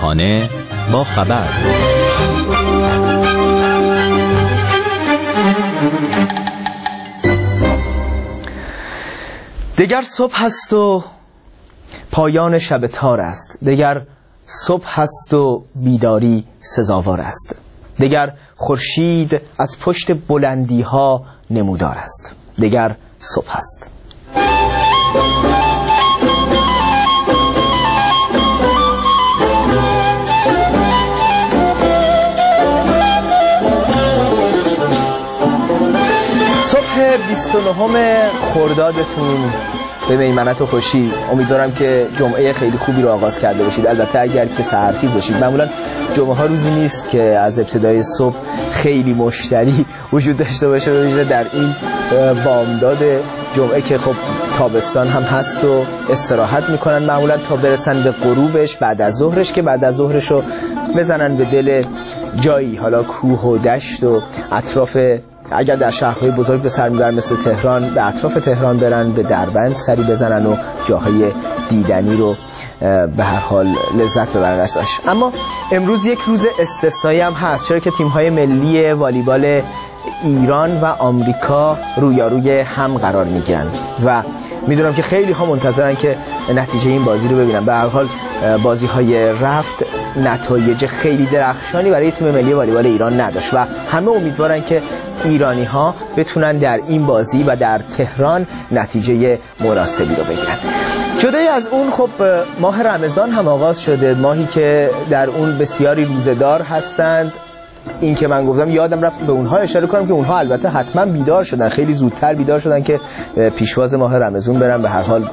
صبحانه با خبر. دگر صبح است و پایان شب تار است، دگر صبح است و بیداری سزاوار است، دگر خورشید از پشت بلندی ها نمودار است، دگر صبح است. صبح 29 خردادتون به میمنت و خوشی. امیدوارم که جمعه خیلی خوبی رو آغاز کرده باشید، البته اگر که سحرخیز باشید. معمولا جمعه ها روزی نیست که از ابتدای صبح خیلی مشتری وجود داشته باشه، ویژه در این بامداد جمعه که خب تابستان هم هست و استراحت میکنن معمولا تا برسن به غروبش بعد از ظهرش، که بعد از ظهرش رو بزنن به دل جایی، حالا کوه و دشت و اطراف. اگر در شهرهای بزرگ به سر میبرن مثل تهران، به اطراف تهران برن، به دربند سری بزنن و جاهای دیدنی رو به هر حال لذت ببرن ازش. اما امروز یک روز استثنایی هم هست، چرا که تیم‌های ملی والیبال ایران و آمریکا رویاروی هم قرار میگیرن و میدونم که خیلی ها منتظرن که نتیجه این بازی رو ببینن. به هر حال بازی های رفت نتایج خیلی درخشانی برای تیم ملی والیبال ایران نداشت و همه امیدوارن که ایرانی ها بتونن در این بازی و در تهران نتیجه مناسبی رو بگیرن. جدای از اون خب ماه رمضان هم آغاز شده، ماهی که در اون بسیاری روزه‌دار هستند. این که من گفتم یادم رفت به اونها اشاره کنم که اونها البته حتما بیدار شدن، خیلی زودتر بیدار شدن که پیشواز ماه رمضان برن به هر حال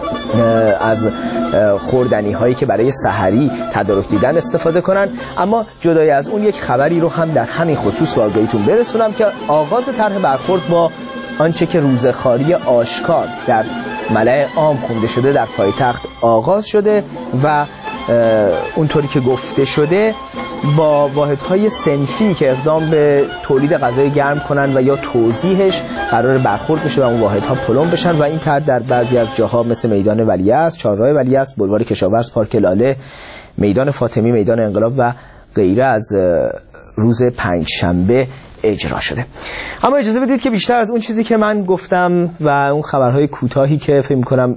از خوردنی هایی که برای سحری تدارک دیدن استفاده کنن. اما جدای از اون یک خبری رو هم در همین خصوص به آگاهیتون برسونم که آغاز طرح برخورد با آنچه که روزخواری آشکار در ملأ عام خونده شده در پایتخت آغاز شده و اونطوری که گفته شده با واحدهای صنفی که اقدام به تولید غذای گرم کنن و یا توزیعش قرار برخورد بشه و اون واحدها پلم بشن و این طرح در بعضی از جاها مثل میدان ولیعصر، چهارراه ولیعصر، بلوار کشاورز، پارک لاله، میدان فاطمی، میدان انقلاب و غیره از روز پنجشنبه اجرا شده. اما اجازه بدید که بیشتر از اون چیزی که من گفتم و اون خبرهای کوتاهی که فکر می‌کنم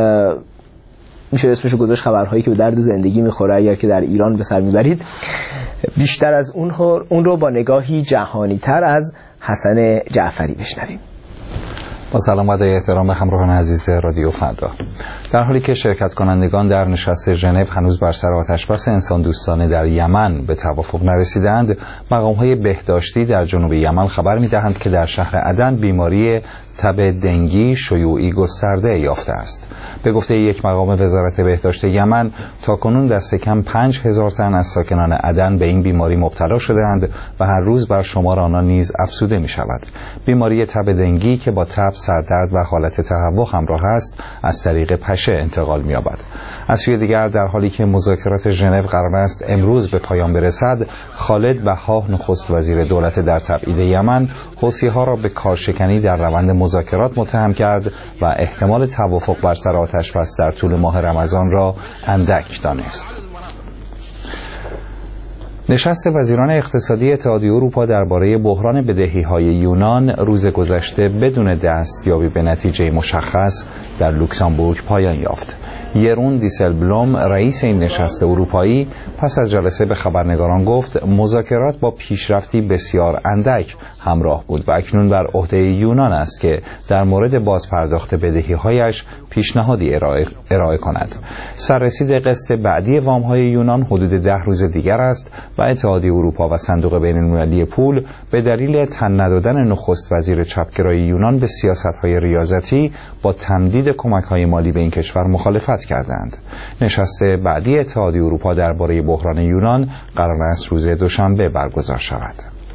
میشه اسمشو گذاشت خبرهایی که به درد زندگی میخوره اگر که در ایران به سر میبرید، بیشتر از اون رو با نگاهی جهانی تر از حسن جعفری بشنویم. با سلام و احترام همراهان عزیز رادیو فردا. در حالی که شرکت کنندگان در نشست ژنو هنوز بر سر آتشبس انسان دوستانه در یمن به توافق نرسیدند، مقام‌های بهداشتی در جنوب یمن خبر می‌دهند که در شهر عدن بیماری تب دنگی شیوعی گسترده یافته است. به گفته یک مقام وزارت بهداشت یمن، تاکنون دست کم 5000 تن از ساکنان عدن به این بیماری مبتلا شده‌اند و هر روز بر شمار آنها نیز افزوده می‌شود. بیماری تب دنگی که با تب، سردرد و حالت تهوع همراه است، از طریق پشه انتقال می‌یابد. از سوی دیگر در حالی که مذاکرات ژنو قرار است امروز به پایان برسد، خالد بهاه نخست وزیر دولت در تبعید یمن حوثی‌ها را به کارشکنی در روند مذاکرات متهم کرد و احتمال توافق بر سر آتشبس در طول ماه رمضان را اندک دانست. نشست وزیران اقتصادی اتحادیه اروپا درباره بحران بدهی‌های یونان روز گذشته بدون دستیابی به نتیجه مشخص در لوکزامبورگ پایان یافت. یرون دیسلبلوم رئیس این نشست اروپایی پس از جلسه به خبرنگاران گفت مذاکرات با پیشرفتی بسیار اندک همراه بود و اکنون بر عهده یونان است که در مورد بازپرداخت بدهی‌هایش پیشنهادی ارائه کند. سررسید قسط بعدی وام‌های یونان حدود 10 روز دیگر است و اتحادیه اروپا و صندوق بین‌المللی پول به دلیل تن ندادن نخست وزیر چپگرای یونان به سیاست‌های ریاضتی با تمدید کمک‌های مالی به این کشور مخالفت کردند. نشست بعدی اتحادیه اروپا درباره بحران یونان قرار است روز دوشنبه برگزار شود.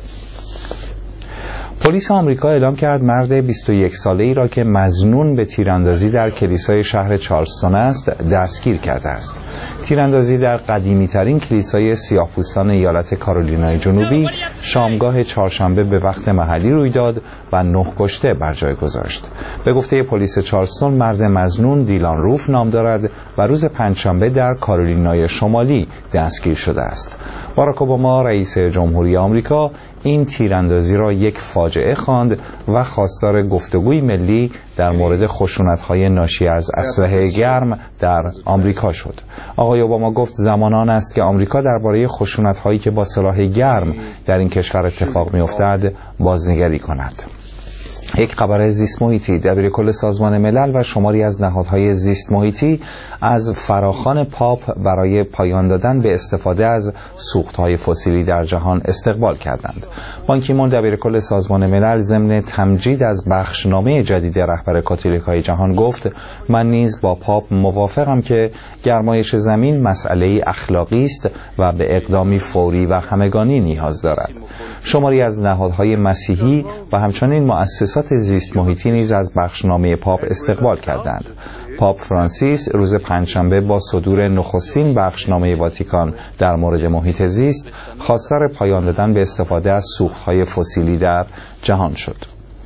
پلیس آمریکا اعلام کرد مرد 21 ساله‌ای را که مظنون به تیراندازی در کلیسای شهر چارلستون است دستگیر کرده است. تیراندازی در قدیمی‌ترین کلیسای سیاه‌پوستان ایالت کارولینای جنوبی شامگاه چهارشنبه به وقت محلی روی داد و 9 کشته بر جای گذاشت. به گفته پلیس چارلستون، مرد مظنون دیلان روف نام دارد و روز پنجشنبه در کارولینای شمالی دستگیر شده است. باراک اوباما رئیس جمهوری آمریکا این تیراندازی را یک فاجعه خواند و خواستار گفتگوی ملی در مورد خشونت‌های ناشی از اسلحه گرم در آمریکا شد. آقای اوباما گفت زمان آن است که آمریکا درباره خشونت‌هایی که با سلاح گرم در این کشور اتفاق می‌افتد بازنگری کند. یک خبر زیست محیطی: دبیرکل سازمان ملل و شماری از نهادهای زیست محیطی از فراخوان پاپ برای پایان دادن به استفاده از سوختهای فسیلی در جهان استقبال کردند. بان کی مون دبیرکل سازمان ملل ضمن تمجید از بخشنامه جدید رهبر کاتولیکای جهان گفت: من نیز با پاپ موافقم که گرمایش زمین مسئله اخلاقی است و به اقدامی فوری و همگانی نیاز دارد. شماری از نهادهای مسیحی و همچنین مؤسسات زیست محیطی نیز از بخشنامه پاپ استقبال کردند. پاپ فرانسیس روز پنجشنبه با صدور نخستین بخشنامه واتیکان در مورد محیط زیست خواستار پایان دادن به استفاده از سوختهای فسیلی در جهان شد.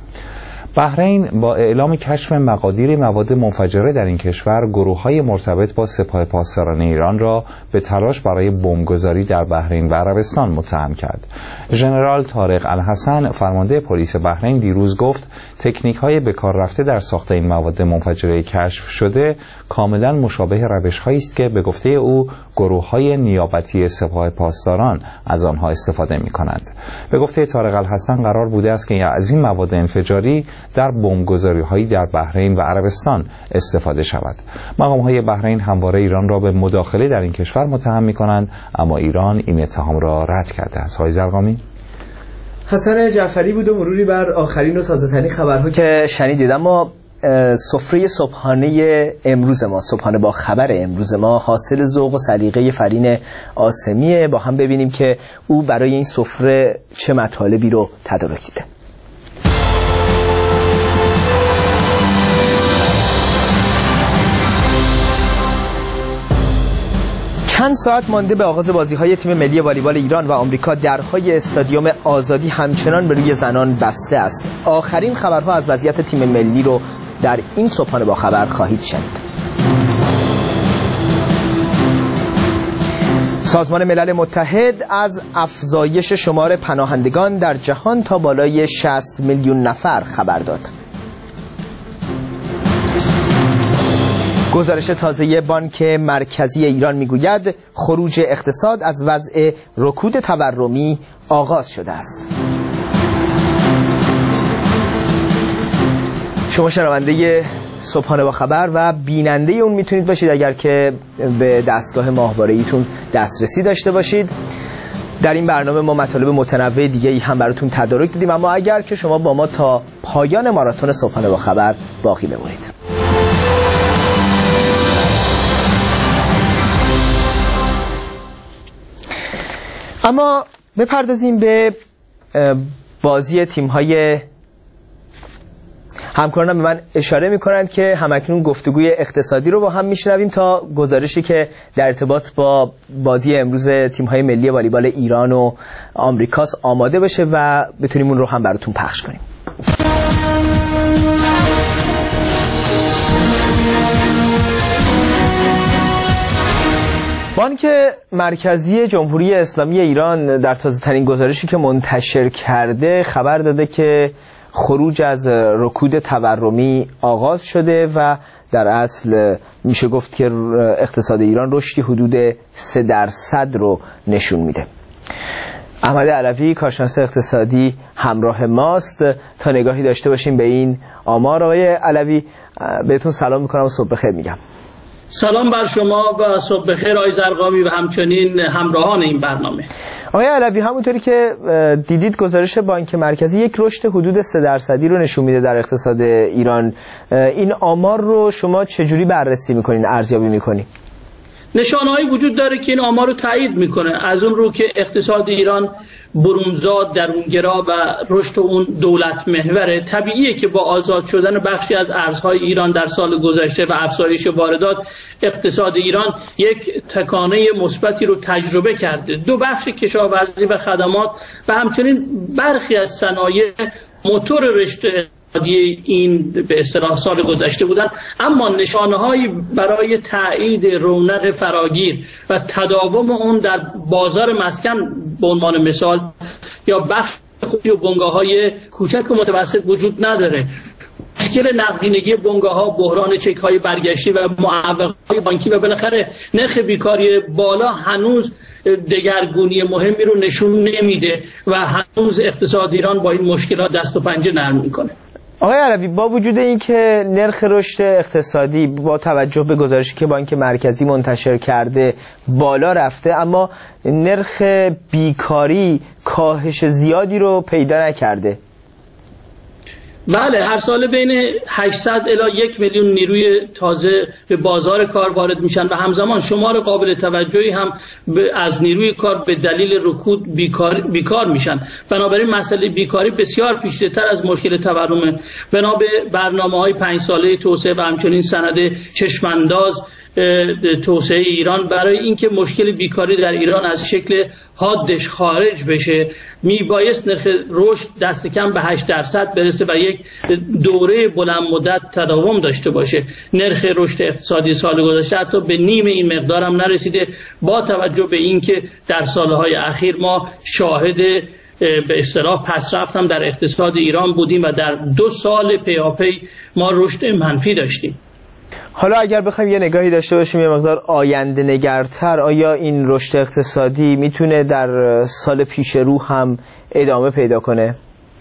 بحرین با اعلام کشف مقادیر مواد منفجره در این کشور گروه‌های مرتبط با سپاه پاسداران ایران را به تلاش برای بمبگذاری در بحرین و عربستان متهم کرد. ژنرال طارق الحسن فرمانده پلیس بحرین دیروز گفت تکنیک‌های به کار رفته در ساخت این مواد منفجره کشف شده کاملا مشابه روش‌هایی است که به گفته او گروه‌های نیابتی سپاه پاسداران از آنها استفاده می‌کنند. به گفته طارق الحسن قرار بوده است که از این مواد انفجاری در بمبگذاری‌هایی در بحرین و عربستان استفاده شود. مقام‌های بحرین همواره ایران را به مداخله در این کشور متهم می‌کنند، اما ایران این اتهام را رد کرده است. های زرقامی. حسن جعفری بود و مروری بر آخرین و تازه‌ترین خبرها که شنیدید. اما سفره صبحانه امروز ما، صبحانه با خبر امروز ما، حاصل ذوق و سلیقه فرین آسمیه. با هم ببینیم که او برای این سفره چه مطالبی رو تدارک دیده. چند ساعت مانده به آغاز بازی‌های تیم ملی والیبال ایران و آمریکا، درهای استادیوم آزادی همچنان به روی زنان بسته است. آخرین خبرها از وضعیت تیم ملی رو در این صبحانه با خبر خواهید شنید. سازمان ملل متحد از افزایش شمار پناهندگان در جهان تا بالای 60 میلیون نفر خبر داد. گزارش تازه بانک مرکزی ایران میگوید خروج اقتصاد از وضع رکود تورمی آغاز شده است. شما شنونده صبحانه با خبر و بیننده اون میتونید باشید اگر که به دستگاه ماهواره‌ایتون دسترسی داشته باشید. در این برنامه ما مطالب متنوع دیگه ای هم براتون تدارک دیدیم، اما اگر که شما با ما تا پایان ماراتون صبحانه با خبر باقی بمونید. اما بپردازیم به بازی تیم‌های همکارانم. به من اشاره می‌کنند که همکنون گفتگوی اقتصادی رو با هم می‌شنویم تا گزارشی که در ارتباط با بازی امروز تیم‌های ملی والیبال ایران و آمریکاست آماده بشه و بتونیم اون رو هم براتون پخش کنیم. بانک مرکزی جمهوری اسلامی ایران در تازه‌ترین گزارشی که منتشر کرده خبر داده که خروج از رکود تورمی آغاز شده و در اصل میشه گفت که اقتصاد ایران رشدی حدود 3% رو نشون میده. احمد علوی کارشناس اقتصادی همراه ماست تا نگاهی داشته باشیم به این آمار. آقای علوی بهتون سلام میکنم و صبح بخیر میگم. سلام بر شما و صبح بخیر آقای زرقامی و همچنین همراهان این برنامه. آقای علوی، همونطوری که دیدید گزارش بانک مرکزی یک رشد حدود 3% رو نشون میده در اقتصاد ایران. این آمار رو شما چجوری بررسی میکنین، ارزیابی میکنین؟ نشانه‌هایی وجود داره که این آمار رو تایید میکنه. از اون رو که اقتصاد ایران برونزاد، درونگرا و رشد اون دولت محوره. طبیعیه که با آزاد شدن بخشی از ارزهای ایران در سال گذشته و افزایش واردات، اقتصاد ایران یک تکانه مثبتی رو تجربه کرده. دو بخش کشاورزی و خدمات و همچنین برخی از صنایع موتور رشد این به اصطلاح سال گذشته بودن، اما نشانه‌هایی برای تایید رونق فراگیر و تداوم اون در بازار مسکن به عنوان مثال یا بخش خودی و بنگاه‌های کوچک و متوسط وجود نداره. مشکل نقدینگی بنگاه‌ها، بحران چک‌های برگشتی و معوق‌های بانکی و بالاخره نرخ بیکاری بالا هنوز دگرگونی مهمی رو نشون نمیده و هنوز اقتصاد ایران با این مشکلات دست و پنجه نرم میکنه. آقای عربی، با وجود اینکه نرخ رشد اقتصادی با توجه به گزارشی که بانک مرکزی منتشر کرده بالا رفته، اما نرخ بیکاری کاهش زیادی رو پیدا نکرده. بله، هر ساله بین 800 الی 1 میلیون نیروی تازه به بازار کار وارد میشن و همزمان شمار قابل توجهی هم از نیروی کار به دلیل رکود بیکار میشن. بنابراین مسئله بیکاری بسیار پیچیده‌تر از مشکل تورمه. بنا به برنامه‌های 5 ساله توسعه و همچنین سند چشمانداز توسعه ایران، برای اینکه مشکل بیکاری در ایران از شکل حادش خارج بشه میبایست نرخ رشد دست کم به 8% برسه و یک دوره بلند مدت تداوم داشته باشه. نرخ رشد اقتصادی سال گذشته حتی به نیم این مقدار هم نرسیده، با توجه به اینکه در سالهای اخیر ما شاهد به اصطلاح پسرفت هم در اقتصاد ایران بودیم و در 2 سال پیاپی ما رشد منفی داشتیم. حالا اگر بخوایم یه نگاهی داشته باشیم یه مقدار آینده نگرتر، آیا این رشد اقتصادی میتونه در سال پیش رو هم ادامه پیدا کنه؟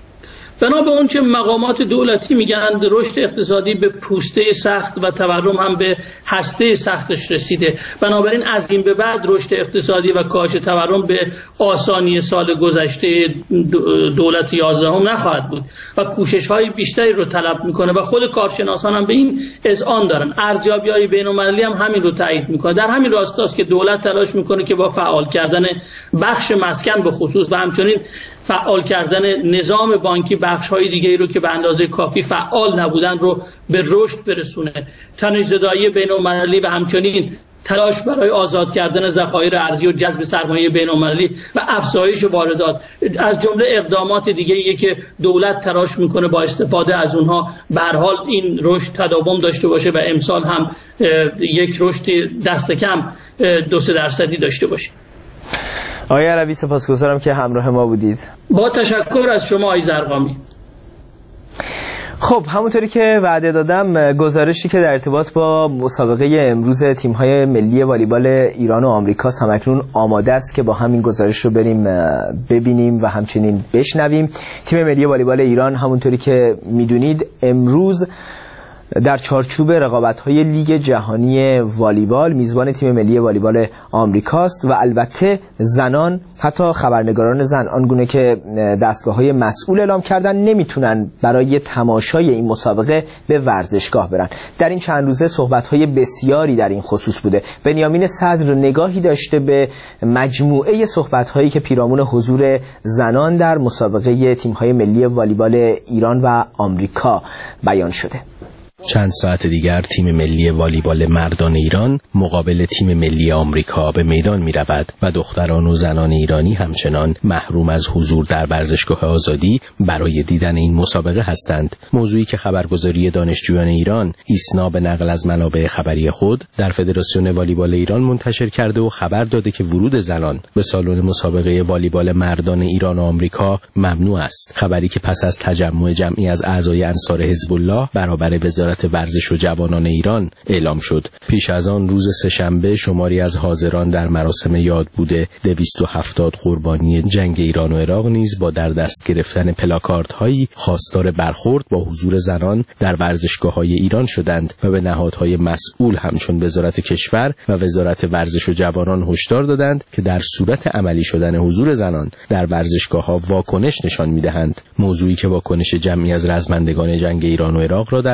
بنا به اون که مقامات دولتی میگن رشد اقتصادی به پوسته سخت و تورم هم به هسته سختش رسیده. بنابراین از این به بعد رشد اقتصادی و کاهش تورم به آسانی سال گذشته دولت 11 هم نخواهد بود و کوشش‌های بیشتری رو طلب میکنه و خود کارشناسان هم به این اذعان دارن. ارزیابی‌های بین‌المللی هم همین رو تایید میکنه. در همین راستاست که دولت تلاش میکنه که با فعال کردن بخش مسکن به خصوص و همچنین فعال کردن نظام بانکی بخش‌های دیگه‌ای رو که به اندازه کافی فعال نبودن رو به رشد برسونه. تنش‌زدایی بین‌المللی و همچنین تلاش برای آزاد کردن ذخایر ارزی و جذب سرمایه بین‌المللی و افزایش واردات از جمله اقدامات دیگه‌ای که دولت تلاش میکنه با استفاده از اونها به هر حال این رشد تداوم داشته باشه و امسال هم یک رشد دست کم 2-3% داشته باشه. آقای عربی سپاسگزارم که همراه ما بودید. با تشکر از شما آقای زرقامی. خب همونطوری که وعده دادم، گزارشی که در ارتباط با مسابقه امروز تیم‌های ملی والیبال ایران و آمریکا همکنون آماده است که با همین گزارش رو بریم ببینیم و همچنین بشنویم. تیم ملی والیبال ایران همونطوری که میدونید امروز در چارچوب رقابت‌های لیگ جهانی والیبال میزبان تیم ملی والیبال آمریکاست و البته زنان، حتی خبرنگاران زن آنگونه که دستگاه‌های مسئول اعلام کردن، نمیتونن برای تماشای این مسابقه به ورزشگاه برن. در این چند روزه صحبت‌های بسیاری در این خصوص بوده. بنیامین صدر نگاهی داشته به مجموعه صحبت‌هایی که پیرامون حضور زنان در مسابقه تیم‌های ملی والیبال ایران و آمریکا بیان شده. چند ساعت دیگر تیم ملی والیبال مردان ایران مقابل تیم ملی آمریکا به میدان می رود و دختران و زنان ایرانی همچنان محروم از حضور در ورزشگاه آزادی برای دیدن این مسابقه هستند. موضوعی که خبرگزاری دانشجویان ایران ایسنا به نقل از منابع خبری خود در فدراسیون والیبال ایران منتشر کرده و خبر داده که ورود زنان به سالن مسابقه والیبال مردان ایران و آمریکا ممنوع است. خبری که پس از تجمع جمعی از اعضای انصار حزب الله برابر وزارت ورزش و جوانان ایران اعلام شد. پیش از آن روز سه‌شنبه شماری از حاضران در مراسم یادبود 270 قربانی جنگ ایران و عراق نیز با در دست گرفتن پلاکاردهایی خواستار برخورد با حضور زنان در ورزشگاه‌های ایران شدند و به نهادهای مسئول همچون وزارت کشور و وزارت ورزش و جوانان هشدار دادند که در صورت عملی شدن حضور زنان در ورزشگاه‌ها واکنش نشان می‌دهند. موضوعی که واکنش جمعی از رزمندگان جنگ ایران و عراق را در پی داشت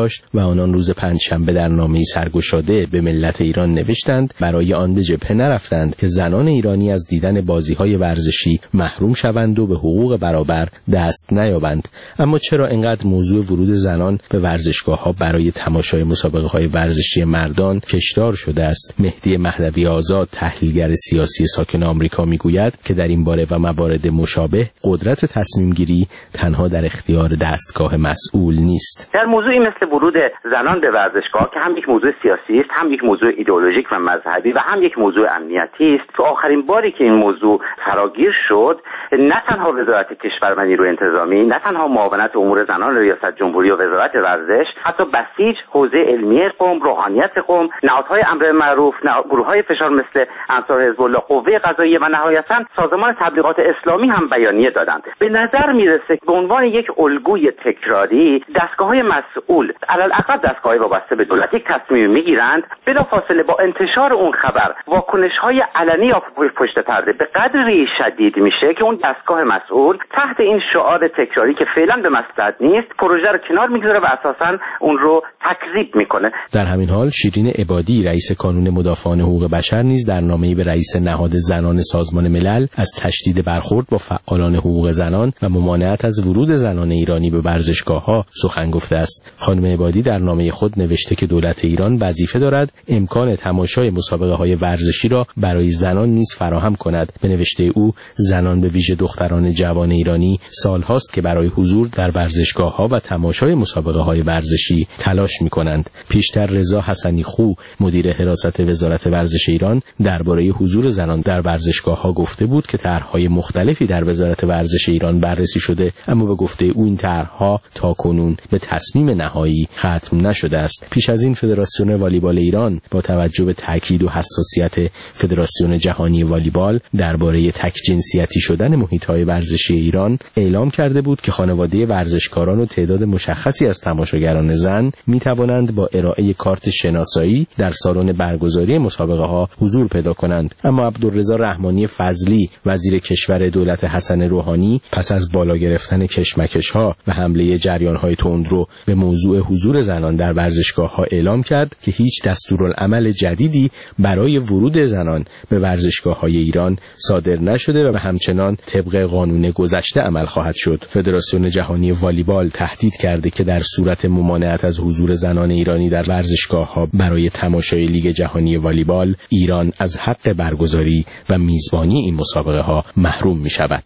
داشت و آنان روز پنجشنبه در نامه‌ای سرگشاده به ملت ایران نوشتند برای آن به جبهه نرفتند که زنان ایرانی از دیدن بازی‌های ورزشی محروم شوند و به حقوق برابر دست نیابند. اما چرا اینقدر موضوع ورود زنان به ورزشگاه‌ها برای تماشای مسابقه‌های ورزشی مردان کشدار شده است؟ مهدی مهدوی آزاد، تحلیلگر سیاسی ساکن آمریکا، میگوید که در این باره و موارد مشابه قدرت تصمیم گیری تنها در اختیار دستگاه مسئول نیست. در موضوعی مثل ورود زنان به ورزشگاه که هم یک موضوع سیاسی است، هم یک موضوع ایدئولوژیک و مذهبی و هم یک موضوع امنیتی است، تو آخرین باری که این موضوع فراگیر شد، نه تنها وزارت کشور و نیروی انتظامی، نه تنها معاونت امور زنان ریاست جمهوری و وزارت ورزش، حتی بسیج حوزه علمی قم، روحانیت قم، نهادهای امر معروف، گروه‌های فشار مثل انصار حزب الله، قوه قضاییه و نهایتاً سازمان تبلیغات اسلامی هم بیانیه دادند. به نظر میرسه به عنوان یک الگوی تکراری دستگاه‌های مسئول، علالاقل دستگاه‌های وابسته به دولت، یک تصمیم میگیرند، بلافاصله با انتشار اون خبر واکنش‌های علنی یا پشت پرده به قدری شدید میشه که اون دستگاه مسئول تحت این شعار تکراری که فعلا به مصلحت نیست، پروژه رو کنار میگذاره و اساساً اون رو تکذیب میکنه. در همین حال شیرین عبادی، رئیس کانون مدافعان حقوق بشر، نیز در نامه‌ای به رئیس نهاد زنان سازمان ملل از تشدید برخورد با فعالان حقوق زنان و ممانعت از ورود زنان ایرانی به ورزشگاه‌ها سخن گفته است. خانم عبادی در نامه خود نوشته که دولت ایران وظیفه دارد امکان تماشای مسابقه‌های ورزشی را برای زنان نیز فراهم کند. به نوشته او، زنان به ویژه دختران جوان ایرانی سالهاست که برای حضور در ورزشگاه‌ها و تماشای مسابقه‌های ورزشی تلاش می‌کنند. پیشتر رضا حسنی خو، مدیر حراست وزارت ورزش ایران، درباره حضور زنان در ورزشگاه‌ها گفته بود که طرح‌های مختلفی در وزارت ورزش ایران بررسی شده، اما به گفته او این طرح‌ها تاکنون به تصمیم نهایی ختم نشده است. پیش از این فدراسیون والیبال ایران با توجه به تاکید و حساسیت فدراسیون جهانی والیبال درباره تک جنسیتی شدن محیط‌های ورزشی ایران اعلام کرده بود که خانواده ورزشکاران و تعداد مشخصی از تماشاگران زن می‌توانند با ارائه کارت شناسایی در سالن برگزاری مسابقه‌ها حضور پیدا کنند. اما عبدالرضا رحمانی فضلی، وزیر کشور دولت حسن روحانی، پس از بالا گرفتن کشمکش‌ها و حمله جریان‌های تندرو به موضوع حضور زنان در ورزشگاه‌ها اعلام کرد که هیچ دستورالعمل جدیدی برای ورود زنان به ورزشگاه‌های ایران صادر نشده و همچنان طبق قانون گذشته عمل خواهد شد. فدراسیون جهانی والیبال تهدید کرده که در صورت ممانعت از حضور زنان ایرانی در ورزشگاه‌ها برای تماشای لیگ جهانی والیبال، ایران از حق برگزاری و میزبانی این مسابقه‌ها محروم می‌شود.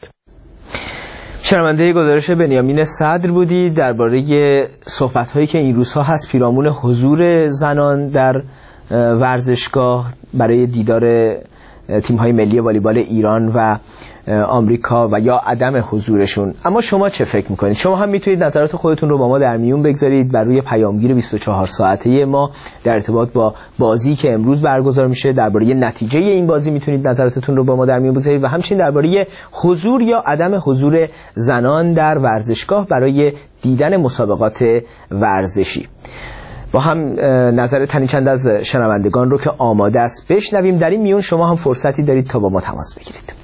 شنونده گزارش بنیامین صدر بودید درباره صحبت‌هایی که این روزها هست پیرامون حضور زنان در ورزشگاه برای دیدار تیم‌های ملی والیبال ایران و آمریکا و یا عدم حضورشون. اما شما چه فکر میکنید؟ شما هم میتونید نظرات خودتون رو با ما در میون بگذارید بر روی پیامگیر 24 ساعته ما در ارتباط با بازی که امروز برگزار میشه. درباره نتیجه این بازی میتونید نظراتتون رو با ما در میون بگذارید و همچنین درباره حضور یا عدم حضور زنان در ورزشگاه برای دیدن مسابقات ورزشی. با هم نظر تنی چند از شنوندگان رو که آماده است بشنویم. در این میون شما هم فرصتی دارید تا با ما تماس بگیرید.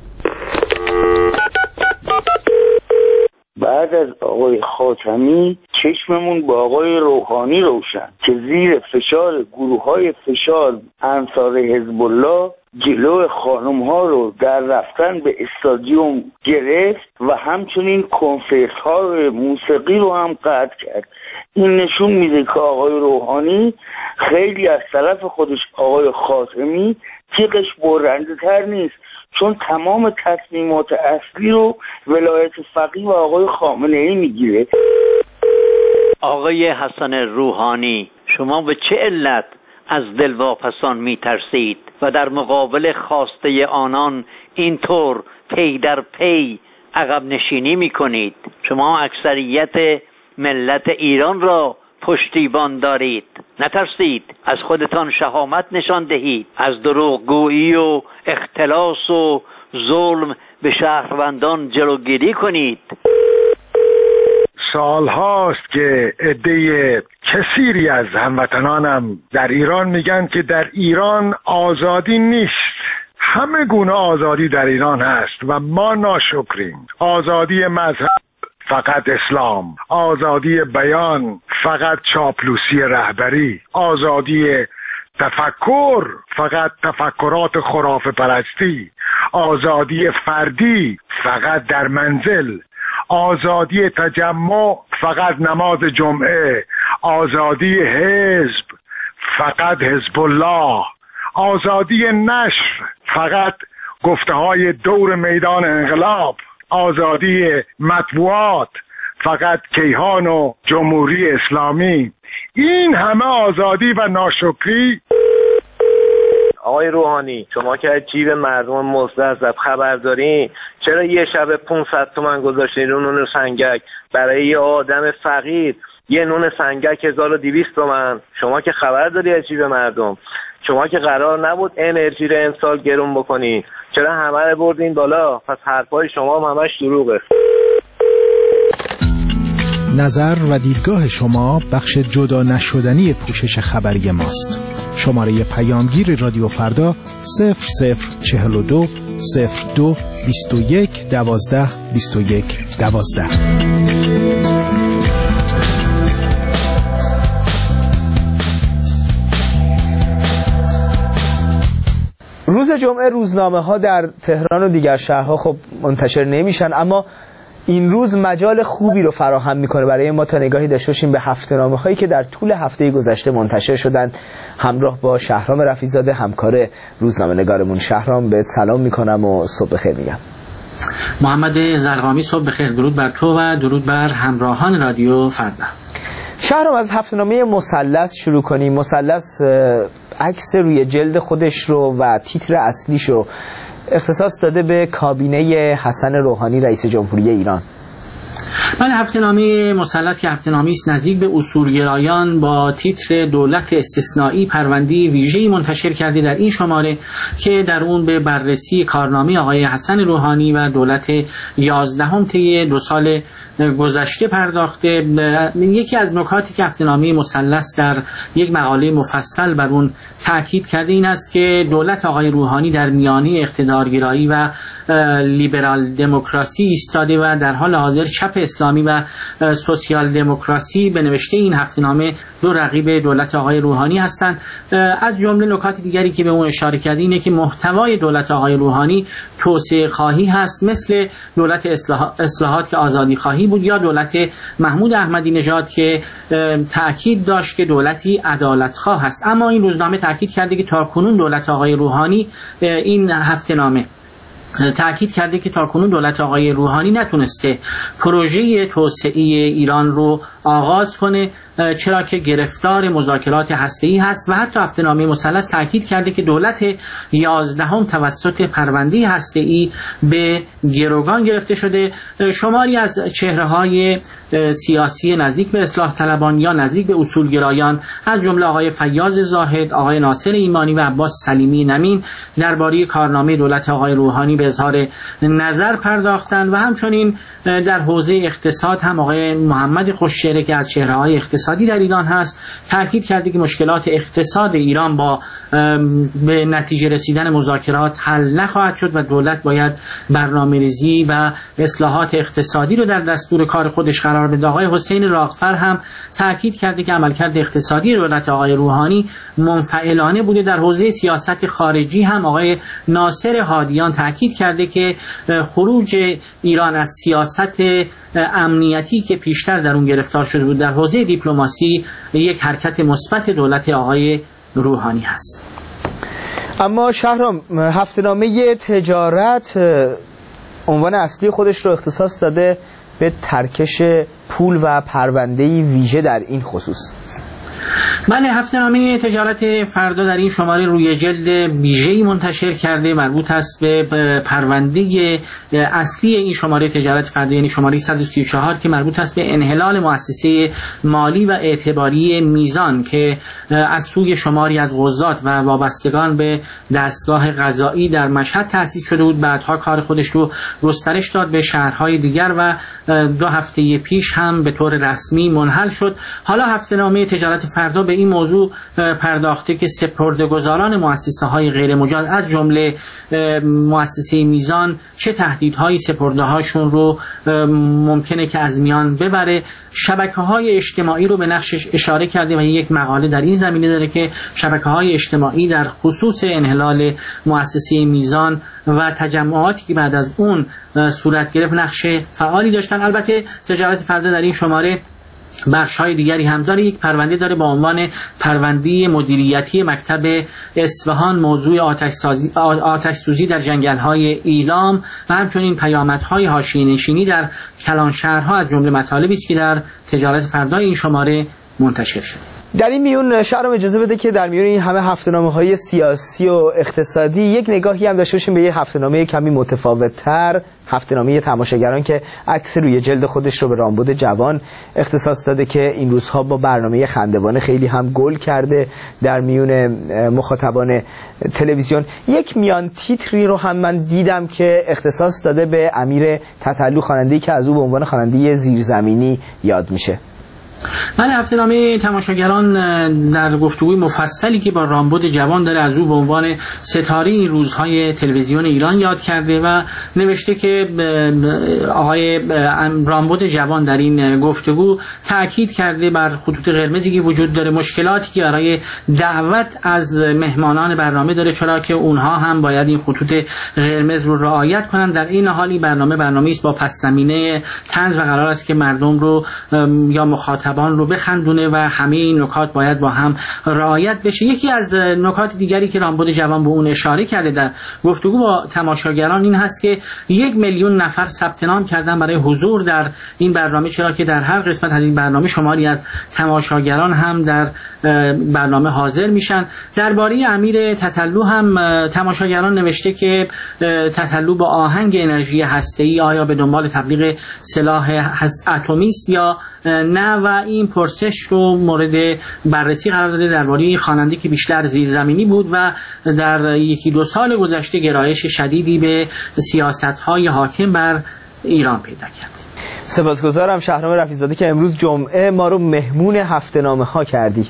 بعد از آقای خاتمی چشممون با آقای روحانی روشن که زیر فشار گروه‌های فشار انصار حزب الله جلو خانم‌ها رو در رفتن به استادیوم گرفت و همچنین کنسرت‌های موسیقی رو هم قطع کرد. این نشون میده که آقای روحانی خیلی از طرف خودش آقای خاتمی تیغش برنده تر نیست، چون تمام تصمیمات اصلی رو ولایت فقیه و آقای خامنه‌ای میگیره. آقای حسن روحانی، شما به چه علت از دلواپسان میترسید و در مقابل خواسته آنان اینطور پی در پی عقب نشینی میکنید؟ شما اکثریت ملت ایران را پشتیبان دارید. نترسید، از خودتان شهامت نشان دهید، از دروغگویی و اختلاس و ظلم به شهروندان جلوگیری کنید. سال هاست که عده کثیری از هموطنانم در ایران میگن که در ایران آزادی نیست. همه گونه آزادی در ایران هست و ما ناشکریم. آزادی مذهب، فقط اسلام. آزادی بیان فقط چاپلوسی رهبری. آزادی تفکر فقط تفکرات خرافه پرستی. آزادی فردی فقط در منزل. آزادی تجمع فقط نماز جمعه. آزادی حزب فقط حزب الله. آزادی نشر فقط گفته های دور میدان انقلاب. آزادی مطبوعات فقط کیهان و جمهوری اسلامی. این همه آزادی و ناشکری. آقای روحانی، شما که از جیب مردم مستضعف خبر دارین، چرا یه شب 500 تومن گذاشتین رو نون سنگک برای یه آدم فقیر؟ یه نون سنگک 1200 تومن. شما که خبر داری از جیب مردم، شما که قرار نبود انرژی رو امسال گرون بکنی، چرا همه رو بردین بالا؟ پس حرفای شما هم همش دروغه. نظر و دیدگاه شما بخش جدا نشدنی پوشش خبری ماست. شماره پیامگیر رادیو فردا 0042 02 21 12 21 12. روز جمعه روزنامه ها در تهران و دیگر شهرها خب منتشر نمیشن، اما این روز مجال خوبی رو فراهم میکنه برای ما تا نگاهی داشته باشیم به هفته‌نامه هایی که در طول هفته گذشته منتشر شدن. همراه با شهرام رفیع‌زاده همکار روزنامه نگارمون. شهرام، بهت سلام میکنم و صبح بخیر میگم. محمد زرقامی، صبح بخیر. درود بر تو و درود بر همراهان رادیو فردا. شهرام، از هفته‌نامه مثلث شروع کنیم. مثلث عکس روی جلد خودش رو و تیتر اصلیش رو اختصاص داده به کابینه حسن روحانی رئیس جمهوری ایران. بله، هفته‌نامه مثلث که هفته‌نامه‌ای است نزدیک به اصولگرایان با تیتر دولت استثنایی پرونده ویژه‌ای منتشر کرده در این شماره که در اون به بررسی کارنامه آقای حسن روحانی و دولت 11 طی 2 سال گذشته پرداخته. یکی از نکاتی که هفته‌نامه مثلث در یک مقاله مفصل بر اون تاکید کرده این است که دولت آقای روحانی در میانه اقتدارگرایی و لیبرال دموکراسی ایستاده و در حال حاضر چپ اسلامی و سوسیال دموکراسی به نوشته این هفته‌نامه دو رقیب دولت آقای روحانی هستند. از جمله نکات دیگری که به اون اشاره کرده اینه که محتوای دولت آقای روحانی توسعه خواهی هست، مثل دولت اصلاحات که آزادی خواهی بود، یا دولت محمود احمدی نژاد که تأکید داشت که دولتی عدالت خواه هست. اما این روزنامه تأکید کرده که تاکنون دولت آقای روحانی، این هفته‌نامه تأکید کرده که تاکنون دولت آقای روحانی نتونسته پروژه توسعه ایران رو آغاز کنه، چرا که گرفتار مذاکرات هسته‌ای هست. و حتی هفته‌نامه مثلث تاکید کرده که دولت 11 توسط پرونده هسته‌ای به گروگان گرفته شده. شماری از چهره‌های سیاسی نزدیک به اصلاح طلبان یا نزدیک به اصولگرایان از جمله آقای فیاض زاهد، آقای ناصر ایمانی و عباس سلیمی نمین درباره کارنامه دولت آقای روحانی به اظهار نظر پرداختند. و همچنین در حوزه اقتصاد هم آقای محمد خوشچهره که از چهره‌های اقتصادی در ایران هست تاکید کرده که مشکلات اقتصاد ایران با به نتیجه رسیدن مذاکرات حل نخواهد شد و دولت باید برنامه‌ریزی و اصلاحات اقتصادی رو در دستور کار خودش قرار بده. آقای حسین راغفر هم تاکید کرده که عملکرد اقتصادی دولت آقای روحانی منفعلانه بوده. در حوزه سیاست خارجی هم آقای ناصر هادیان تاکید کرده که خروج ایران از سیاست امنیتی که پیشتر در اون گرفتار شده بود در حوزه دیپلماسی یک حرکت مثبت دولت آقای روحانی هست. اما شهرام، هفته‌نامه تجارت عنوان اصلی خودش رو اختصاص داده به ترکش پول و پرونده‌ای ویژه در این خصوص. بله، هفته‌نامه تجارت فردا در این شماره روی جلد ویژه‌ای منتشر کرده مربوط است به پرونده اصلی این شماره تجارت فردا، یعنی شماره 134 که مربوط است به انحلال مؤسسه مالی و اعتباری میزان که از سوی شماری از قضات و وابستگان به دستگاه قضایی در مشهد تأسیس شده بود. بعدها کار خودش رو گسترش داد به شهرهای دیگر و 2 هفته پیش هم به طور رسمی منحل شد. حالا هفته‌نامه تجارت فردا به این موضوع پرداخته که سپرده‌گذاران مؤسسه‌های غیر مجاز از جمله مؤسسه میزان چه تهدیدهایی سپرده‌هاشون رو ممکنه که از میان ببره. شبکه‌های اجتماعی رو به نقشش اشاره کرده و یک مقاله در این زمینه داره که شبکه‌های اجتماعی در خصوص انحلال مؤسسه میزان و تجمعاتی که بعد از اون صورت گرفت نقش فعالی داشتن. البته تجارت فردا در این شماره بخش‌های دیگری هم داره. یک پرونده داره با عنوان پرونده مدیریتی مکتب اصفهان، موضوع آتش سوزی در جنگل‌های ایلام و همچنین پیامدهای حاشیه‌نشینی در کلانشهرها از جمله مطالبی است که در تجارت فردا این شماره منتشر شد. در این میون شهرام اجازه بده که در میون این همه هفته‌نامه‌های سیاسی و اقتصادی یک نگاهی هم داشته باشیم به یه هفته‌نامه کمی متفاوت‌تر، هفته‌نامه تماشاگران که عکس روی جلد خودش رو به رامبد جوان اختصاص داده که این روزها با برنامه خندوانه خیلی هم گل کرده در میون مخاطبان تلویزیون. یک میان تیتری رو هم من دیدم که اختصاص داده به امیر تتلو، خواننده‌ای که از او به عنوان خواننده زیرزمینی یاد میشه. من هفته‌نامه تماشاگران در گفتگوی مفصلی که با رامبد جوان داره از او به عنوان ستاره این روزهای تلویزیون ایران یاد کرده و نوشته که آقای رامبد جوان در این گفتگو تأکید کرده بر خطوط قرمزی که وجود داره، مشکلاتی که برای دعوت از مهمانان برنامه داره، چرا که اونها هم باید این خطوط قرمز رو رعایت کنن. در این حالی برنامه است با پس زمینه طنز و قرار است که مردم رو یا مخاطبان رو بخندونه و همه این نکات باید با هم رعایت بشه. یکی از نکات دیگری که رامبد جوان به اون اشاره کرده در گفتگو با تماشاگران این هست که 1 میلیون نفر ثبت نام کردن برای حضور در این برنامه، چرا که در هر قسمت از این برنامه شماری از تماشاگران هم در برنامه حاضر میشن. درباره امیر تتلو هم تماشاگران نوشته که تتلو با آهنگ انرژی هسته‌ای آیا به دنبال تبلیغ سلاح اتمی است یا نه و این پرسش رو مورد بررسی قرار داده درباره خواننده که بیشتر زیرزمینی بود و در 1-2 سال گذشته گرایش شدیدی به سیاست‌های حاکم بر ایران پیدا کرد. سپاسگزارم شهرام رفیع‌زاده که امروز جمعه ما رو مهمون هفته‌نامه‌ها کردی.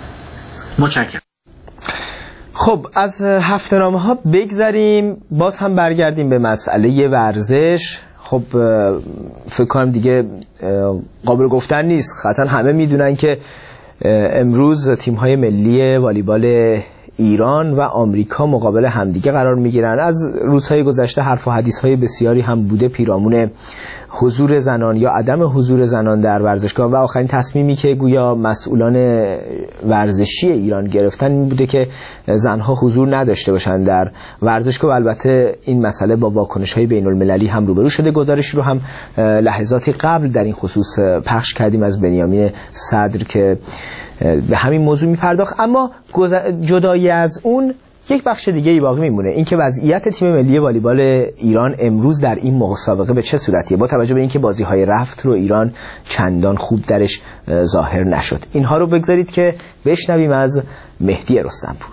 متشکرم. خب از هفته‌نامه‌ها بگذریم، باز هم برگردیم به مسئله ورزش. خب فکر کنم دیگه قابل گفتن نیست، قطعا همه میدونن که امروز تیم‌های ملی والیبال ایران و آمریکا مقابل همدیگه قرار میگیرن. از روزهای گذشته حرف و حدیث‌های بسیاری هم بوده پیرامون حضور زنان یا عدم حضور زنان در ورزشگاه و آخرین تصمیمی که گویا مسئولان ورزشی ایران گرفتن این بوده که زنها حضور نداشته باشند در ورزشگاه و البته این مسئله با واکنش‌های بین‌المللی هم روبرو شده. گزارشی رو هم لحظاتی قبل در این خصوص پخش کردیم از بنیامین صدر که به همین موضوع می‌پرداخت. اما جدای از اون یک بخش دیگه ای باقی میمونه، این که وضعیت تیم ملی والیبال ایران امروز در این مسابقه به چه صورتیه با توجه به اینکه بازی‌های رفت رو ایران چندان خوب درش ظاهر نشد. اینها رو بگذارید که بشنویم از مهدی رستمپور.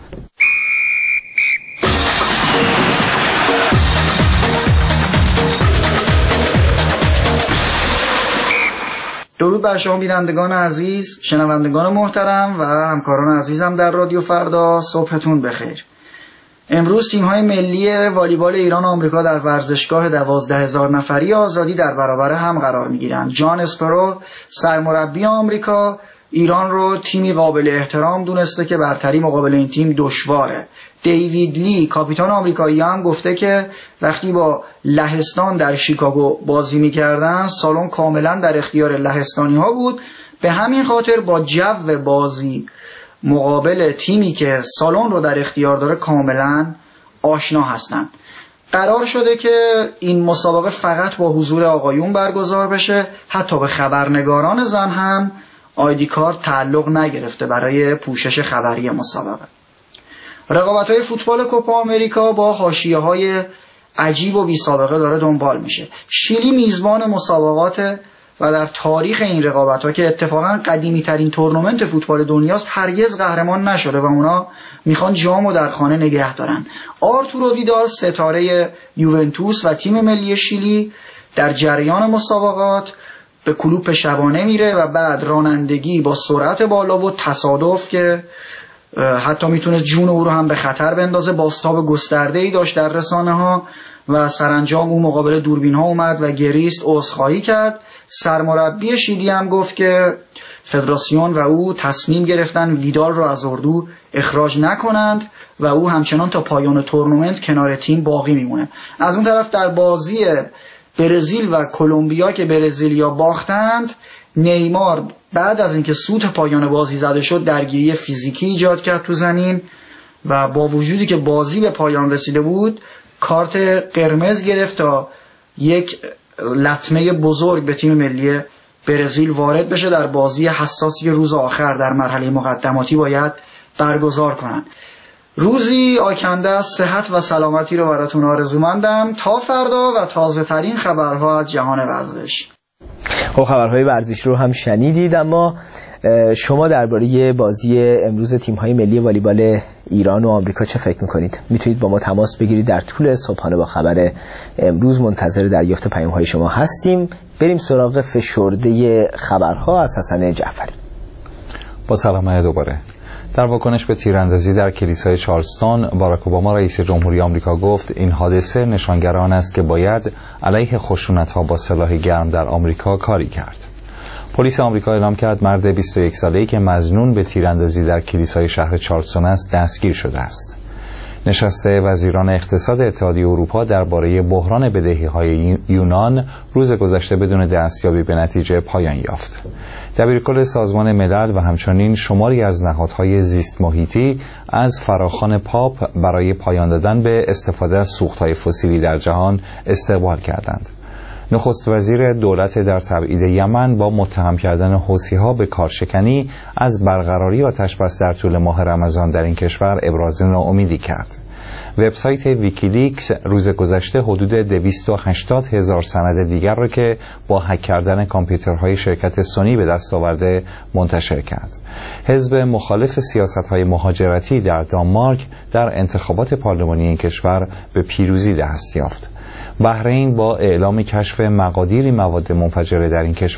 درود بر شما بینندگان عزیز، شنوندگان محترم و همکاران عزیزم در رادیو فردا. صبحتون بخیر. امروز تیم‌های ملی والیبال ایران و آمریکا در ورزشگاه 12,000 نفری آزادی در برابر هم قرار می‌گیرند. جان اسپرو سرمربی آمریکا ایران رو تیمی قابل احترام دونسته که برتری مقابل این تیم دشواره. دیوید لی کاپیتان آمریکایی هم گفته که وقتی با لهستان در شیکاگو بازی می‌کردن سالن کاملا در اختیار لهستانی‌ها بود، به همین خاطر با جو بازی مقابل تیمی که سالن رو در اختیار داره کاملا آشنا هستند. قرار شده که این مسابقه فقط با حضور آقایون برگزار بشه، حتی به خبرنگاران زن هم آیدی کارت تعلق نگرفته برای پوشش خبری مسابقه. رقابت‌های فوتبال کوپا آمریکا با حاشیه‌های عجیب و بی سابقه داره دنبال میشه. شیلی میزبان مسابقات و در تاریخ این رقابت‌ها که اتفاقا قدیمی‌ترین تورنمنت فوتبال دنیاست هرگز قهرمان نشده و اونا میخوان جامو در خانه نگه دارن. آرتورو ویدال ستاره یوونتوس و تیم ملی شیلی در جریان مسابقات به کلوپ شبانه میره و بعد رانندگی با سرعت بالا و تصادف که حتی میتونه جون او رو هم به خطر بندازه بازتاب گسترده‌ای داشت در رسانه‌ها و سرانجام او مقابل دوربین‌ها اومد و گریست، عذرخواهی کرد. سرمربی شیلی هم گفت که فدراسیون و او تصمیم گرفتن ویدال رو از اردو اخراج نکنند و او همچنان تا پایان تورنمنت کنار تیم باقی میمونه. از اون طرف در بازی برزیل و کلمبیا که برزیلیا باختند، نیمار بعد از اینکه سوت پایان بازی زده شد درگیری فیزیکی ایجاد کرد تو زمین و با وجودی که بازی به پایان رسیده بود کارت قرمز گرفت تا یک لطمه بزرگ به تیم ملی برزیل وارد بشه در بازی حساسی روز آخر در مرحله مقدماتی باید برگزار کنند. روزی آکنده از صحت و سلامتی رو براتون آرزومندم تا فردا و تازه ترین خبرها از جهان ورزش. خب خبرهای ورزش رو هم شنیدید، اما شما درباره بازی امروز تیم‌های ملی والیبال ایران و آمریکا چه فکر می‌کنید؟ میتونید با ما تماس بگیرید. در طول صبحانه با خبر امروز منتظر دریافت پیام‌های شما هستیم. بریم سراغ فشرده خبرها از حسن جعفری. با سلام دوباره. در واکنش به تیراندازی در کلیسای چارلستون، باراک اوباما رئیس جمهوری آمریکا گفت این حادثه نشانگر آن است که باید علیه خشونت‌ها با سلاح گرم در آمریکا کاری کرد. پلیس آمریکا اعلام کرد مرد 21 ساله‌ای که مظنون به تیراندازی در کلیسای شهر چارلستون است دستگیر شده است. نشست وزیران اقتصاد اتحادیه اروپا درباره بحران بدهی‌های یونان روز گذشته بدون دستیابی به نتیجه پایان یافت. دبیرکل سازمان ملل و همچنین شماری از نهادهای زیست محیطی از فراخوان پاپ برای پایان دادن به استفاده از سوختهای فسیلی در جهان استقبال کردند. نخست وزیر دولت در تبعید یمن با متهم کردن حوثی‌ها به کارشکنی از برقراری آتشبس در طول ماه رمضان در این کشور ابراز ناامیدی کرد. وبسایت ویکیلیکس روز گذشته حدود 280,000 سند دیگر را که با هک کردن کامپیوترهای شرکت سونی به دست آورده منتشر کرد. حزب مخالف سیاست‌های مهاجرتی در دانمارک در انتخابات پارلمانی این کشور به پیروزی دست یافت. بحرین با اعلام کشف مقادیری مواد منفجره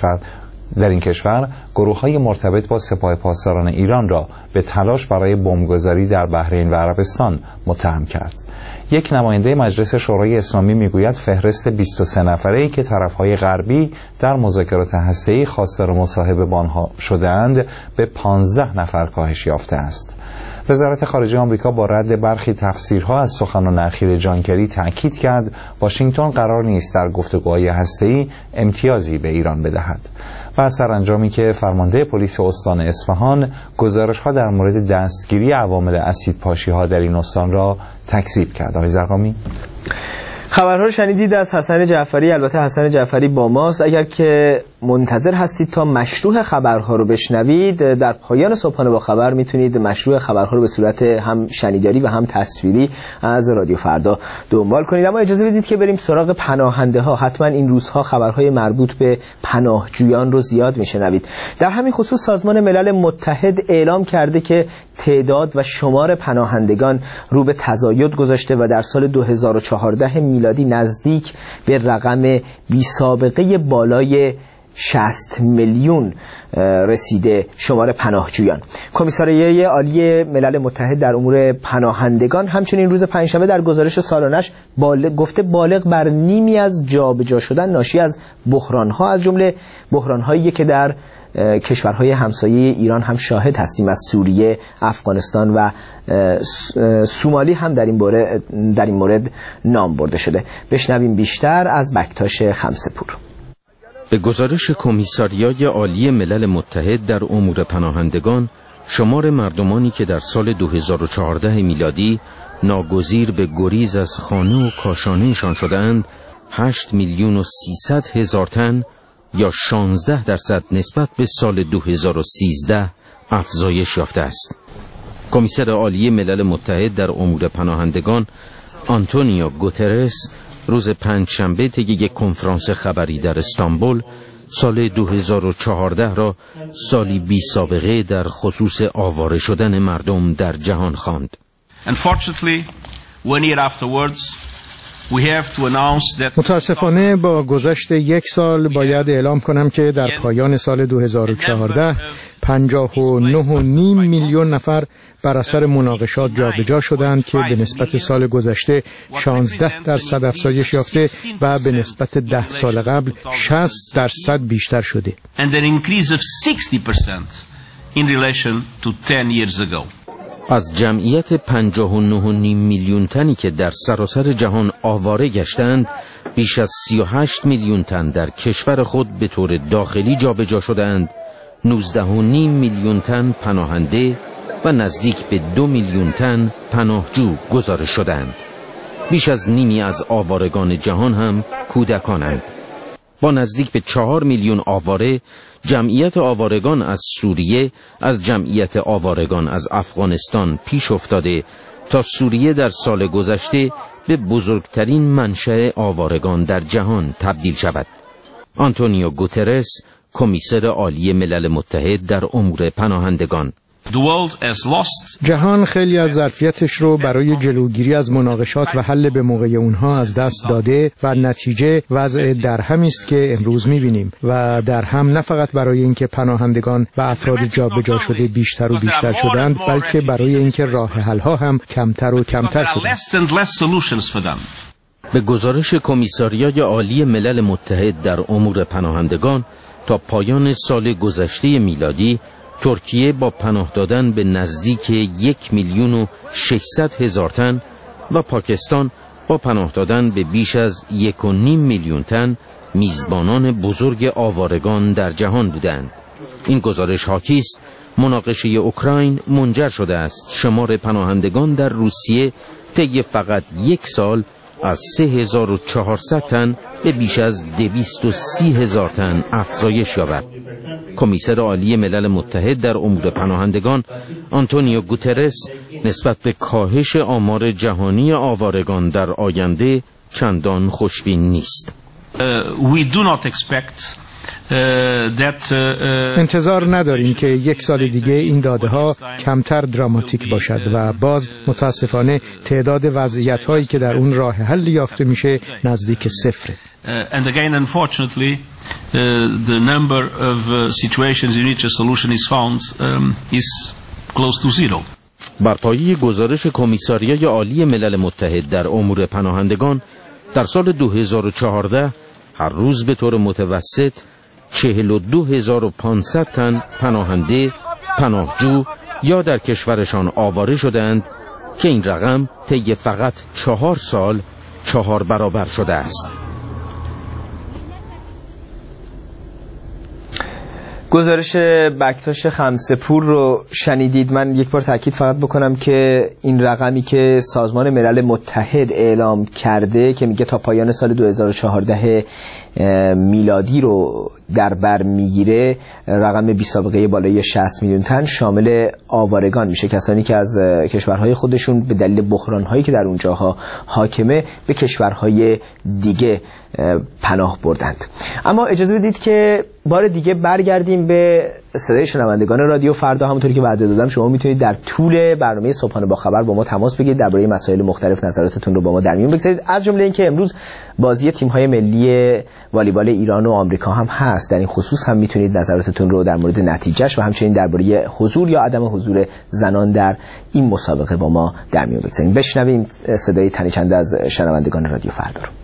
در این کشور گروه‌های مرتبط با سپاه پاسداران ایران را به تلاش برای بمبگذاری در بحرین و عربستان متهم کرد. یک نماینده مجلس شورای اسلامی میگوید فهرست 23 نفره‌ای که طرف‌های غربی در مذاکرات هسته‌ای خواستار مصاحبه با آنها شده‌اند به 15 نفر کاهش یافته است. وزارت خارجه آمریکا با رد برخی تفسیرها از سخنان اخیر جان کری تاکید کرد واشنگتن قرار نیست در گفتگوهای هسته‌ای امتیازی به ایران بدهد. و سرانجامی که فرمانده پلیس استان اصفهان گزارش‌ها در مورد دستگیری عوامل اسیدپاشی‌ها در این استان را تکذیب کرد. آقای زرقامی، خبرها رو شنیدید از حسن جعفری. البته حسن جعفری با ماست. اگر که منتظر هستید تا مشروع خبرها رو بشنوید، در پایان صبحانه با خبر میتونید مشروع خبرها رو به صورت هم شنیداری و هم تصویری از رادیو فردا دنبال کنید. اما اجازه بدید که بریم سراغ پناهنده ها. حتما این روزها خبرهای مربوط به پناهجویان رو زیاد میشنوید. در همین خصوص سازمان ملل متحد اعلام کرده که تعداد و شمار پناهندگان رو به تزاید گذاشته و در سال 2014 میلادی نزدیک به رقم بی سابقه بالای 60 میلیون رسیده شمار پناهجویان. کمیساریه عالی ملل متحد در امور پناهندگان همچنین روز پنجشنبه در گزارش سالانش گفته بالغ بر نیمی از جابجا شدن ناشی از بحران‌ها، از جمله بحران‌هایی که در کشورهای همسایه ایران هم شاهد هستیم، از سوریه، افغانستان و سومالی هم در این مورد نام برده شده. بشنویم بیشتر از بکتاش خمسه‌پور. به گزارش کمیساریای عالی ملل متحد در امور پناهندگان، شمار مردمانی که در سال 2014 میلادی ناگزیر به گریز از خانه و کاشانه‌شان شدند 8,300,000 تن یا 16% نسبت به سال 2013 افزایش یافته است. کمیسر عالی ملل متحد در امور پناهندگان آنتونیو گوترس روز پنجشنبه طی یک کنفرانس خبری در استانبول سال 2014 را سالی بی سابقه در خصوص آواره شدن مردم در جهان خواند. متاسفانه با گذشت یک سال باید اعلام کنم که در پایان سال 2014 59.5 میلیون نفر بر اثر مناقشات جابجا شدند که به نسبت سال گذشته 16% افزایش یافته و به نسبت 10 سال قبل 60% بیشتر شده. از جمعیت 59.5 میلیون تنی که در سراسر جهان آواره گشتند، بیش از 38 میلیون تن در کشور خود به طور داخلی جابجا شدند، 19.5 میلیون تن پناهنده و نزدیک به 2 میلیون تن پناهجو گزارش شدند. بیش از نیمی از آوارگان جهان هم کودکانند. با نزدیک به 4 میلیون آواره، جمعیت آوارگان از سوریه از جمعیت آوارگان از افغانستان پیش افتاده تا سوریه در سال گذشته به بزرگترین منشأ آوارگان در جهان تبدیل شود. آنتونیو گوترس، کمیسر عالی ملل متحد در امور پناهندگان: جهان خیلی از ظرفیتش رو برای جلوگیری از مناقشات و حل به موقع اونها از دست داده و نتیجه وضع درهمی است که امروز می‌بینیم و درهم نه فقط برای اینکه پناهندگان و افراد جابجا شده بیشتر و بیشتر شدند، بلکه برای اینکه راه حل‌ها هم کمتر و کمتر شدند. به گزارش کمیساریای عالی ملل متحد در امور پناهندگان، تا پایان سال گذشته میلادی ترکیه با پناه دادن به نزدیک 1,600,000 تن و پاکستان با پناه دادن به بیش از 1.5 میلیون تن میزبانان بزرگ آوارگان در جهان بودند. این گزارش حاکی است مناقشه اوکراین منجر شده است شمار پناهندگان در روسیه طی فقط یک سال از 3,400 تن به بیش از 230,000 تن افزایش یابد. کمیسر عالی ملل متحد در امور پناهندگان آنتونیو گوترس نسبت به کاهش آمار جهانی آوارگان در آینده چندان خوشبین نیست. انتظار نداریم که یک سال دیگه این داده ها کمتر دراماتیک باشد و باز متاسفانه تعداد وضعیت هایی که در اون راه حل یافته میشه نزدیک صفره. And again, unfortunately, the number of situations in which a solution is found is close to zero. بر پایه گزارش کمیساریای عالی ملل متحد در امور پناهندگان، در سال 2014 هر روز به طور متوسط 42,500 تن پناهنده، پناهجو یا در کشورشان آواره شدند که این رقم طی فقط 4 سال 4 برابر شده است. گزارش بکتاش خمسه‌پور رو شنیدید. من یک بار تاکید فقط بکنم که این رقمی که سازمان ملل متحد اعلام کرده که میگه تا پایان سال 2014 میلادی رو در بر میگیره، رقم بی سابقه بالای 60 میلیون تن شامل آوارگان میشه، کسانی که از کشورهای خودشون به دلیل بحران‌هایی که در اونجاها حاکمه به کشورهای دیگه پناه بردند. اما اجازه بدید که بار دیگه برگردیم به صدای شنوندگان رادیو فردا. همونطوری که وعده دادم شما میتونید در طول برنامه صبحانه با خبر با ما تماس بگیرید، درباره مسائل مختلف نظراتتون رو با ما در میون بگذارید، از جمله اینکه امروز بازی تیم‌های ملی والیبال ایران و آمریکا هم هست. در این خصوص هم میتونید نظراتتون رو در مورد نتیجهش و همچنین درباره حضور یا عدم حضور زنان در این مسابقه با ما در میون بگذارید. بشنویم صدای تنی چند از شنوندگان رادیو فردا رو.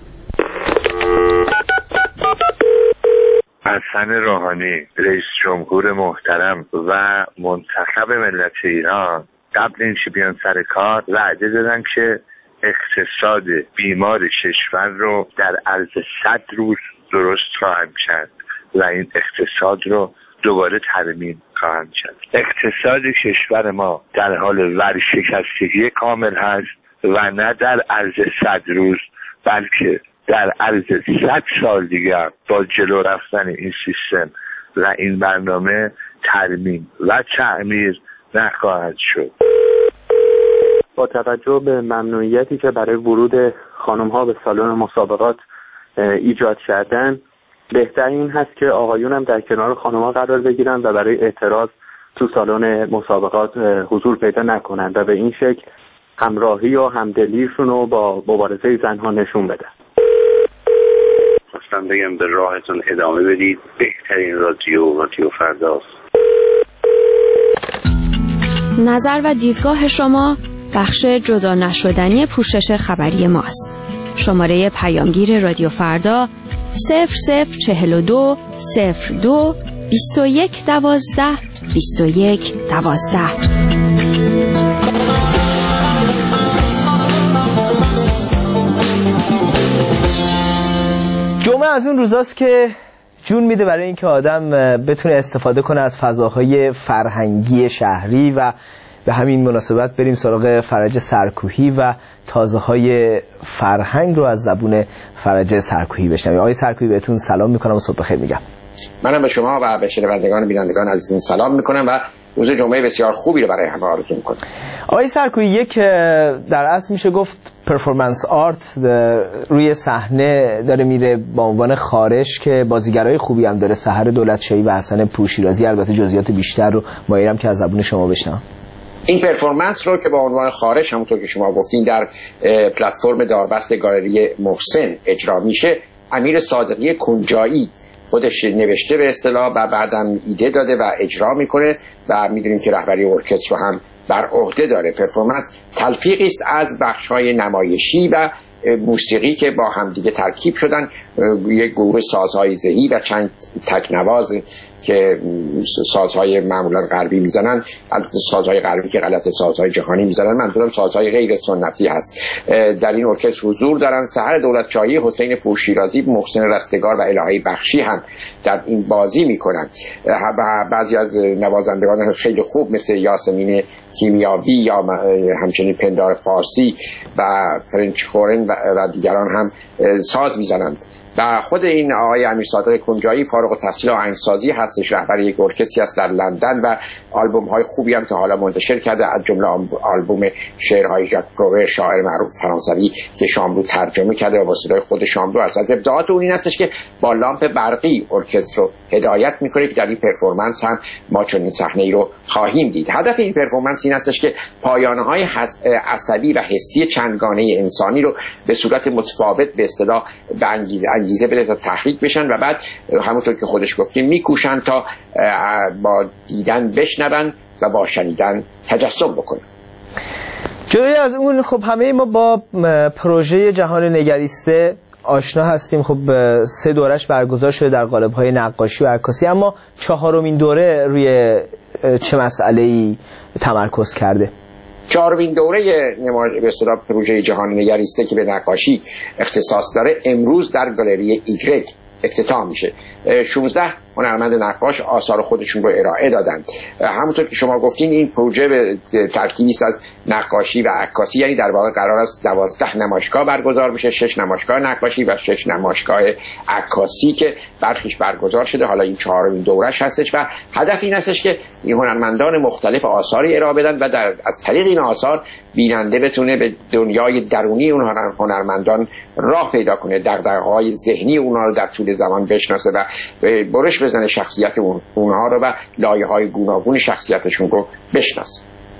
حسن روحانی، رئیس جمهور محترم و منتخب ملت ایران، قبل اینکه بیان سر کار وعده دادن که اقتصاد بیمار کشور رو در عرض 100 روز درست خواهند کرد و این اقتصاد رو دوباره ترمیم خواهند کرد. اقتصاد کشور ما در حال ورشکستگی کامل هست و نه در عرض 100 روز بلکه در عرض 100 سال دیگر با جلو رفتن این سیستم و این برنامه ترمیم و تعمیر نخواهد شد. با توجه به ممنوعیتی که برای ورود خانم‌ها به سالن مسابقات ایجاد کردن، بهتر این هست که آقایونم در کنار خانم‌ها قرار بگیرن و برای اعتراض تو سالن مسابقات حضور پیدا نکنن و به این شکل همراهی و همدلیشون رو با مبارزه زنها نشون بدن. خواستم بگم به راهتون ادامه بدید، بهترین رادیو فرداست. نظر و دیدگاه شما بخش جدا نشدنی پوشش خبری ماست. شماره پیامگیر رادیو فردا 0042 02 21 12 21 12. جمعه از اون روزاست که جون میده برای اینکه آدم بتونه استفاده کنه از فضاهای فرهنگی شهری و به همین مناسبت بریم سراغ فرج سرکوهی و تازه‌های فرهنگ رو از زبون فرج سرکوهی بشنویم. آقای سرکوهی بهتون سلام میکنم و صبح بخیر میگم. منم به شما و به شنوندگان و بینندگان عزیزم سلام میکنم و روز جمعه بسیار خوبی رو برای همه آرزو میکنم. آقای سرکوهی، یک در اصل میشه گفت پرفورمنس آرت روی صحنه داره میره با عنوان خارش که بازیگرای خوبی هم داره، سحر دولتشاهی و حسن پورشیرازی. البته جزئیات بیشتر رو مایلم که از زبون شما بشنوم. این پرفورمنس رو که با عنوان خارش همونطور که شما گفتین در پلتفرم داربست گالری محسن اجرا میشه، امیر صادقی کنجایی خودش نوشته به اصطلاح و بعدم ایده داده و اجرا میکنه و میدونیم که رهبری ارکستر رو هم بر عهده داره. پرفورمنس تلفیقی است از بخش‌های نمایشی و موسیقی که با همدیگه ترکیب شدن، یک گروه سازهای ذهی و چند تکنواز که سازهای معمولا غربی میزنن، البته سازهای غربی که غلط سازهای جهانی میزنن، منظورم سازهای غیر سنتی هست. در این ارکستر حضور دارن سحر دولتشاهی، حسین پورشیرازی، محسن رستگار و الهی بخشی هم در این بازی میکنن و بعضی از نوازندگان خیلی خوب مثل یاسمین کیمیاوی یا همچنین پندار فارسی و فرنچ خورن و دیگران هم ساز میزنند. و خود این آقای امیر صادق کنجایی فارغ التحصیل آهنگسازی هستش، رهبر یک ارکستری است در لندن و آلبوم های خوبی هم که حالا منتشر کرده، از جمله آلبوم شعرهای ژاک پروور، شاعر معروف فرانسوی که شاملو ترجمه کرده و با صدای خود شاملو است. از ابداعات اون این هستش که با لامپ برقی ارکستر رو هدایت میکنه که در این پرفورمنس هم ما چنین صحنه‌ای رو خواهیم دید. هدف این پرفورمنس این هستش که پایانه‌های عصبی و حسی چندگانه انسانی رو به صورت متفاوت به اصطلاح به انگیزه بده تا تحریک بشن و بعد همونطور که خودش گفتیم میکوشن تا با دیدن بشنون و با شنیدن تجسم بکنن. جدای از اون خب همه ما با پروژه جهان نگریسته آشنا هستیم. خب 3 دورش برگزار شده در قالب‌های نقاشی و عکاسی، اما 4مین دوره روی چه مسئله‌ای تمرکز کرده؟ 4مین دوره به اصطلاح پروژه جهان نگریسته که به نقاشی اختصاص داره امروز در گالری ایگرگ افتتاح میشه. 16 هنرمند نقاش آثار خودشون رو ارائه دادن. همونطور که شما گفتین این پروژه به ترکیبی است از نقاشی و عکاسی، یعنی در واقع قرار است 12 نمایشگاه برگزار بشه، 6 نمایشگاه نقاشی و 6 نمایشگاه عکاسی که برخیش برگزار شده. حالا این 4مین دورش هستش و هدف این هستش که این هنرمندان مختلف آثاری ارائه بدن و از طریق این آثار بیننده بتونه به دنیای درونی اون هنرمندان راه پیدا کنه، دغدغه‌های ذهنی اونها رو در طول زمان بشناسه و برش بزنه شخصیت اونها رو و لایه‌های گوناگون شخصیتشون رو بشناسه.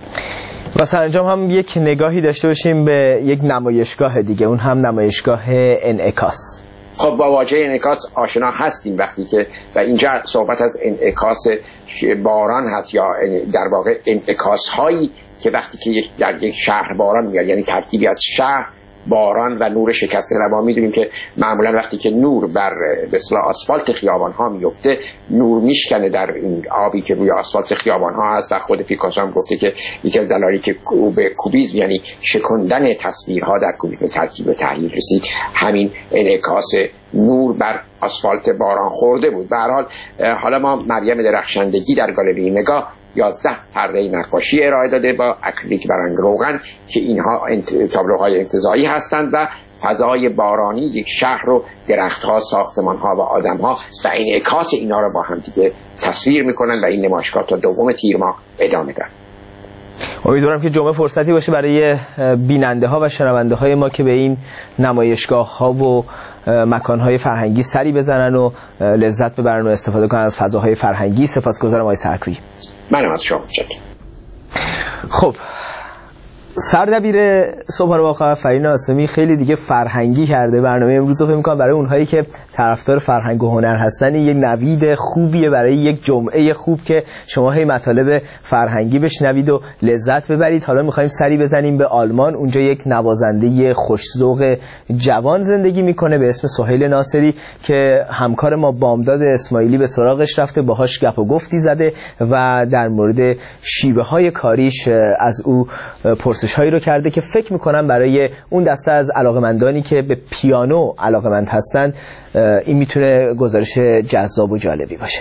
و سرانجام هم یک نگاهی داشته باشیم به یک نمایشگاه دیگه، اون هم نمایشگاه انعکاس. خب با واژه انعکاس آشنا هستیم وقتی که و اینجا صحبت از انعکاس باران هست یا در واقع انعکاس هایی که وقتی که در یک شهر باران میاد، یعنی ترکیبی از شهر، باران و نور شکسته. ما میدونیم که معمولا وقتی که نور بر به اصطلاح آسفالت خیابان ها میفته، نور میشکنه در این آبی که روی آسفالت خیابان ها هست و خود پیکاسو هم گفته که یکی از دلایلی که به کوبیسم یعنی شکندن تصویرها در کوبیسم ترکیب و تحلیل رسید همین انعکاس نور بر آسفالت باران خورده بود. به هر حال حالا ما مریم درخشندگی در گالری نگاه 11 پرده نقاشی ارائه داده با اکریلیک و رنگ روغن که اینها تابلوهای انتزاعی هستند و فضای بارانی یک شهر رو، درخت‌ها، ساختمان‌ها و آدم‌ها و انعکاس اینا رو با هم دیگه تصویر می‌کنن و این نمایشگاه تا 2 تیر ماه ادامه داره. امیدوارم که جمعه فرصتی باشه برای بیننده ها و شنونده های ما که به این نمایشگاه ها و مکان های فرهنگی سری بزنن و لذت ببرن و استفاده کنن از فضاهای فرهنگی. سپاسگزارم آقای سرکویی. منم از شما متشکرم. خب سردبیر صبحانه با خبر فرین آسمی خیلی دیگه فرهنگی کرده برنامه امروز رو. فکر می‌کنم برای اونهایی که طرفدار فرهنگ و هنر هستن یک نوید خوبیه برای یک جمعه خوب که شما هی مطالب فرهنگی بشنوید و لذت ببرید. حالا می‌خوایم سری بزنیم به آلمان. اونجا یک نوازنده خوش‌ذوق جوان زندگی میکنه به اسم سهیل ناصری که همکار ما بامداد اسماعیلی به سراغش رفته، باهاش گپ و گفتی زده و در مورد شیوه‌های کاریش از او هایی رو کرده که فکر میکنم برای اون دسته از علاقمندانی که به پیانو علاقمند هستند این میتونه گزارش جذاب و جالبی باشه.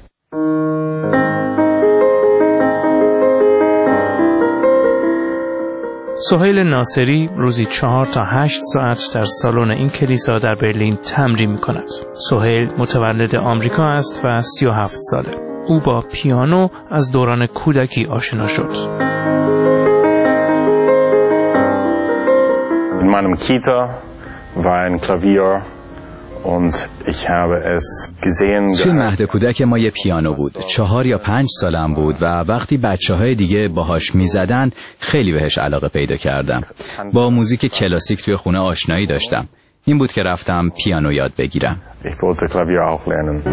سهیل ناصری روزی 4 تا 8 ساعت در سالن این کلیسا در برلین تمرین میکند. سهیل متولد آمریکا است و 37 ساله. او با پیانو از دوران کودکی آشنا شد. In meinem Kita war ein Klavier und ich habe es gesehen. توی مهد کودک ما یه پیانو بود. 4 یا 5 سالم بود و وقتی بچه‌های دیگه باهاش میزدن خیلی بهش علاقه پیدا کردم. با موزیک کلاسیک توی خونه آشنایی داشتم. این بود که رفتم پیانو یاد بگیرم. Ich wollte Klavier auch lernen.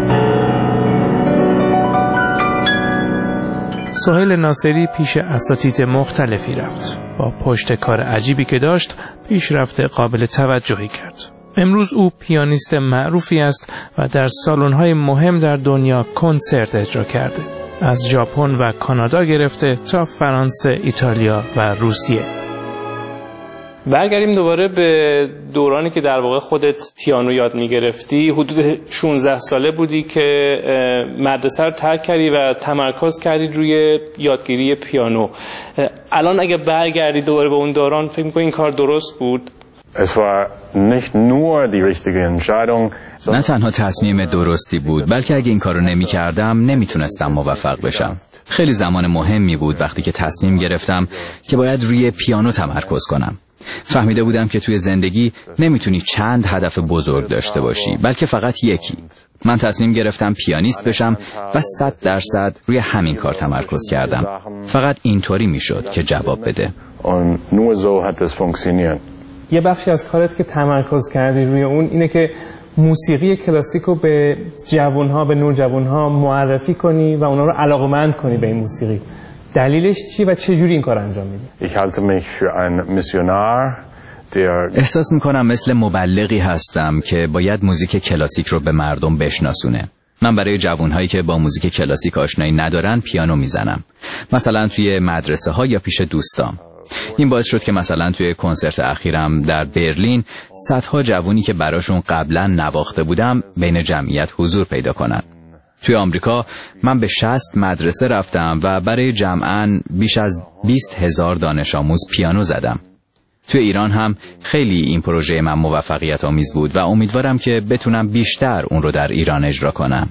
سهیل ناصری پیش اساتید مختلفی رفت. با پشت کار عجیبی که داشت پیشرفت قابل توجهی کرد. امروز او پیانیست معروفی است و در سالن‌های مهم در دنیا کنسرت اجرا کرده. از ژاپن و کانادا گرفته تا فرانسه، ایتالیا و روسیه. برگردیم دوباره به دورانی که در واقع خودت پیانو یاد می‌گرفتی. حدود 16 ساله بودی که مدرسه رو ترک کردی و تمرکز کردی روی یادگیری پیانو. الان اگه برگردی دوباره به اون دوران فکر می‌کنی این کار درست بود؟ Es war nicht nur die richtige Entscheidung. نه تنها تصمیم درستی بود، بلکه اگه این کارو نمی‌کردم نمیتونستم موفق بشم. خیلی زمان مهمی بود وقتی که تصمیم گرفتم که باید روی پیانو تمرکز کنم. فهمیده بودم که توی زندگی نمیتونی چند هدف بزرگ داشته باشی، بلکه فقط یکی. من تصمیم گرفتم پیانیست بشم و 100% روی همین کار تمرکز کردم. فقط اینطوری میشد که جواب بده. یه بخشی از کارت که تمرکز کردی روی اون اینه که موسیقی کلاسیک رو به جوانها، به نوجوانها معرفی کنی و اونا رو علاقه‌مند کنی به این موسیقی. دلیلش چی و چه جوری این کار انجام میدی؟ احساس میکنم مثل مبلغی هستم که باید موزیک کلاسیک رو به مردم بشناسونه. من برای جوانهایی که با موزیک کلاسیک آشنایی ندارن پیانو میزنم، مثلا توی مدرسه ها یا پیش دوستام. این باعث شد که مثلا توی کنسرت اخیرم در برلین صدها جوانی که براشون قبلا نواخته بودم بین جمعیت حضور پیدا کنن. توی آمریکا من به 60 مدرسه رفتم و برای جمعاً بیش از 20,000 دانش آموز پیانو زدم. توی ایران هم خیلی این پروژه من موفقیت آمیز بود و امیدوارم که بتونم بیشتر اون رو در ایران اجرا کنم.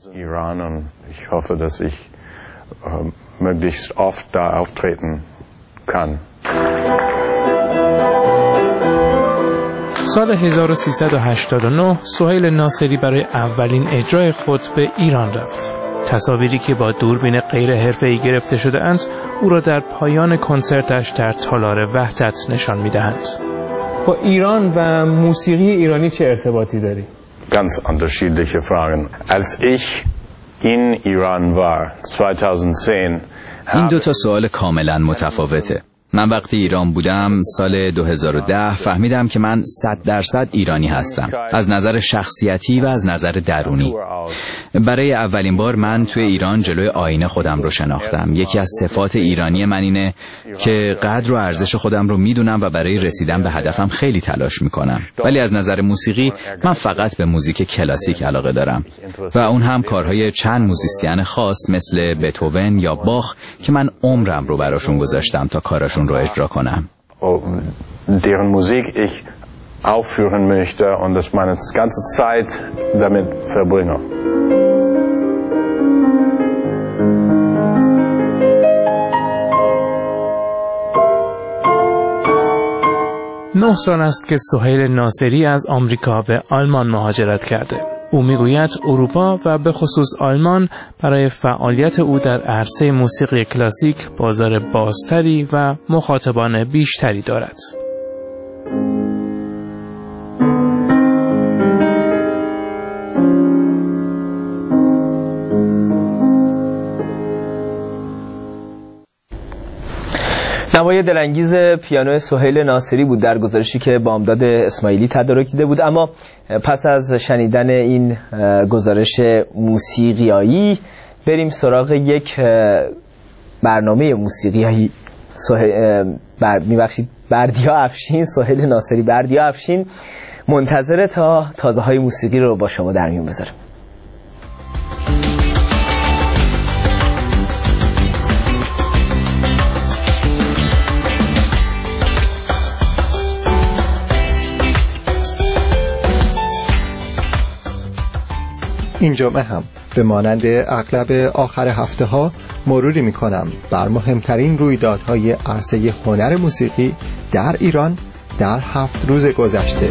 سال 1389 سهیل ناصری برای اولین اجرای خود به ایران رفت. تصاویری که با دوربین غیر حرفه‌ای گرفته شده اند او را در پایان کنسرتش در تالار وحدت نشان می‌دهند. با ایران و موسیقی ایرانی چه ارتباطی داری؟ Ganz unterschiedliche Fragen. Als ich in Iran war 2010 این دو تا سوال کاملا متفاوته. من وقتی ایران بودم سال 2010 فهمیدم که من 100% ایرانی هستم، از نظر شخصیتی و از نظر درونی. برای اولین بار من توی ایران جلوی آینه خودم رو شناختم. یکی از صفات ایرانی من اینه که قدر و ارزش خودم رو میدونم و برای رسیدن به هدفم خیلی تلاش میکنم. ولی از نظر موسیقی من فقط به موزیک کلاسیک علاقه دارم و اون هم کارهای چند موزیسین خاص مثل بتهوون یا باخ که من عمرم رو براشون گذاشتم تا کاراشون رو اجرا کنم. deren Musik ich aufführen möchte und das meine ganze Zeit damit verbringe. 9 سال است که سهیل ناصری از آمریکا به آلمان مهاجرت کرده. او میگوید اروپا و به خصوص آلمان برای فعالیت او در عرصه موسیقی کلاسیک بازار بازتری و مخاطبان بیشتری دارد. نوای دلانگیز پیانو سهیل ناصری بود در گزارشی که بامداد اسماعیلی تدارک دیده بود. اما پس از شنیدن این گزارش موسیقیایی بریم سراغ یک برنامه موسیقیایی. بردیا افشین، سهیل ناصری بردیا افشین منتظر تا تازه های موسیقی رو با شما در میون بذارم. این جمعه هم به مانند اغلب آخر هفته ها مروری می کنم بر مهمترین رویدادهای عرصه هنر موسیقی در ایران در 7 روز گذشته.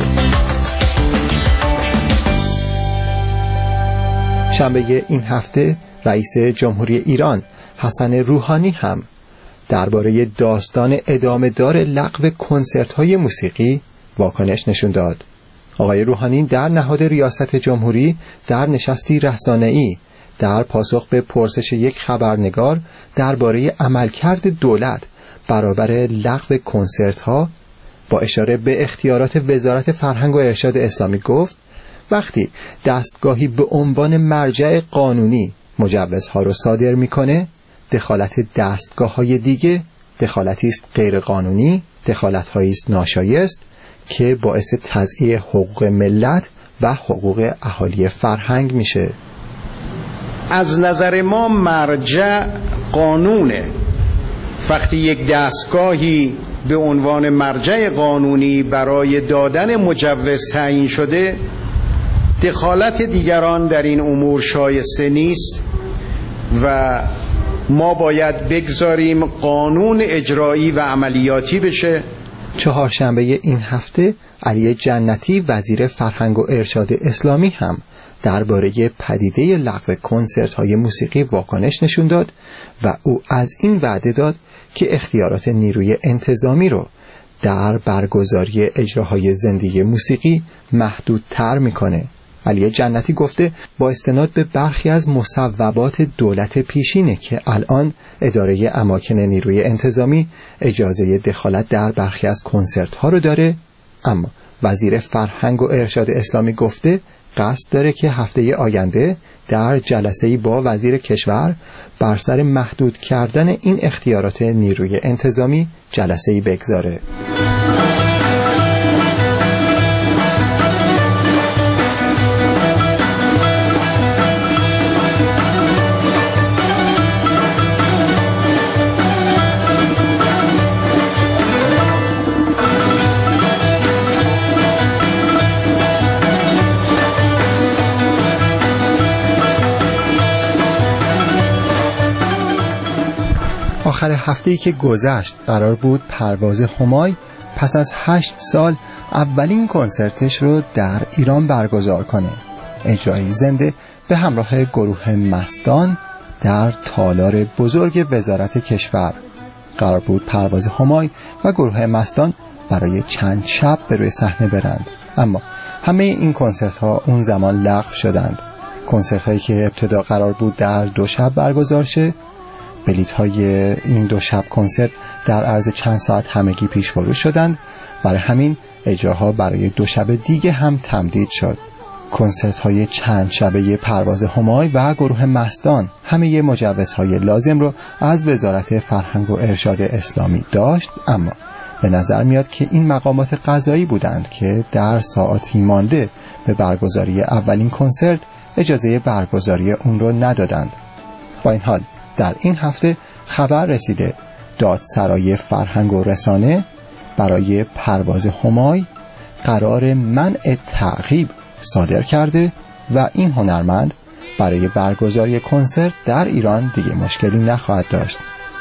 شنبه این هفته رئیس جمهوری ایران حسن روحانی هم درباره داستان ادامه دار لغو کنسرت‌های موسیقی واکنش نشون داد. آقای روحانی در نهاد ریاست جمهوری در نشستی رسانه‌ای در پاسخ به پرسش یک خبرنگار درباره عملکرد دولت برابر لغو کنسرت‌ها با اشاره به اختیارات وزارت فرهنگ و ارشاد اسلامی گفت وقتی دستگاهی به عنوان مرجع قانونی مجوزها رو صادر میکنه، دخالت دستگاه‌های دیگه دخالتی است غیر قانونی، دخالت‌هایی است ناشایست که باعث تضییع حقوق ملت و حقوق اهالی فرهنگ میشه. از نظر ما مرجع قانونه. وقتی یک دستگاهی به عنوان مرجع قانونی برای دادن مجوز تعیین شده، دخالت دیگران در این امور شایسته نیست و ما باید بگذاریم قانون اجرایی و عملیاتی بشه. چهارشنبه این هفته علی جنتی وزیر فرهنگ و ارشاد اسلامی هم درباره پدیده لغو کنسرت‌های موسیقی واکنش نشون داد و او از این وعده داد که اختیارات نیروی انتظامی رو در برگزاری اجراهای زندگی موسیقی محدودتر میکنه. علی جنتی گفته با استناد به برخی از مصوبات دولت پیشینه که الان اداره اماکن نیروی انتظامی اجازه دخالت در برخی از کنسرت ها رو داره، اما وزیر فرهنگ و ارشاد اسلامی گفته قصد داره که هفته آینده در جلسه‌ای با وزیر کشور بر سر محدود کردن این اختیارات نیروی انتظامی جلسه‌ای بگذاره. آخر هفته‌ای که گذشت قرار بود پرواز همای پس از 8 سال اولین کنسرتش رو در ایران برگزار کنه. اجرای زنده به همراه گروه مستان در تالار بزرگ وزارت کشور. قرار بود پرواز همای و گروه مستان برای چند شب به روی صحنه برند، اما همه این کنسرت ها اون زمان لغو شدند. کنسرت هایی که ابتدا قرار بود در 2 شب برگزار شه، بلیط های این 2 شب کنسرت در عرض چند ساعت همگی پیش فروش شدند. برای همین اجراها برای 2 شب دیگه هم تمدید شد. کنسرت های چند شبه پرواز همای و گروه مستان همه مجوزهای لازم رو از وزارت فرهنگ و ارشاد اسلامی داشت، اما به نظر میاد که این مقامات قضایی بودند که در ساعاتی مانده به برگزاری اولین کنسرت اجازه برگزاری اون رو ندادند. با این حال در این هفته خبر رسیده دادسرای فرهنگ و رسانه برای پرواز همای قرار منع تعقیب صادر کرده و این هنرمند برای برگزاری کنسرت در ایران دیگه مشکلی نخواهد داشت.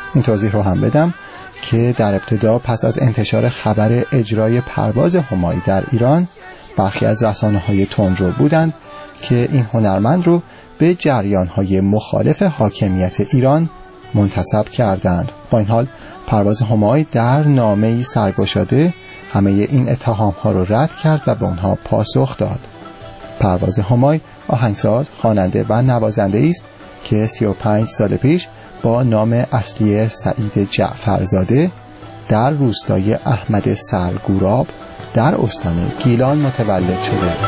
این توضیح رو هم بدم که در ابتدا پس از انتشار خبر اجرای پرواز همایی در ایران، برخی از رسانه‌های تندرو بودند که این هنرمند رو به جریان‌های مخالف حاکمیت ایران منتسب کردند. با این حال پرواز همایی در نامه‌ای سرگشاده همه این اتهام‌ها رو رد کرد و به اونها پاسخ داد. پرواز همایی آهنگساز، خواننده و نوازنده است که 35 سال پیش با نام اصلی سعید جعفرزاده در روستای احمد سرگوراب در استان گیلان متولد شده.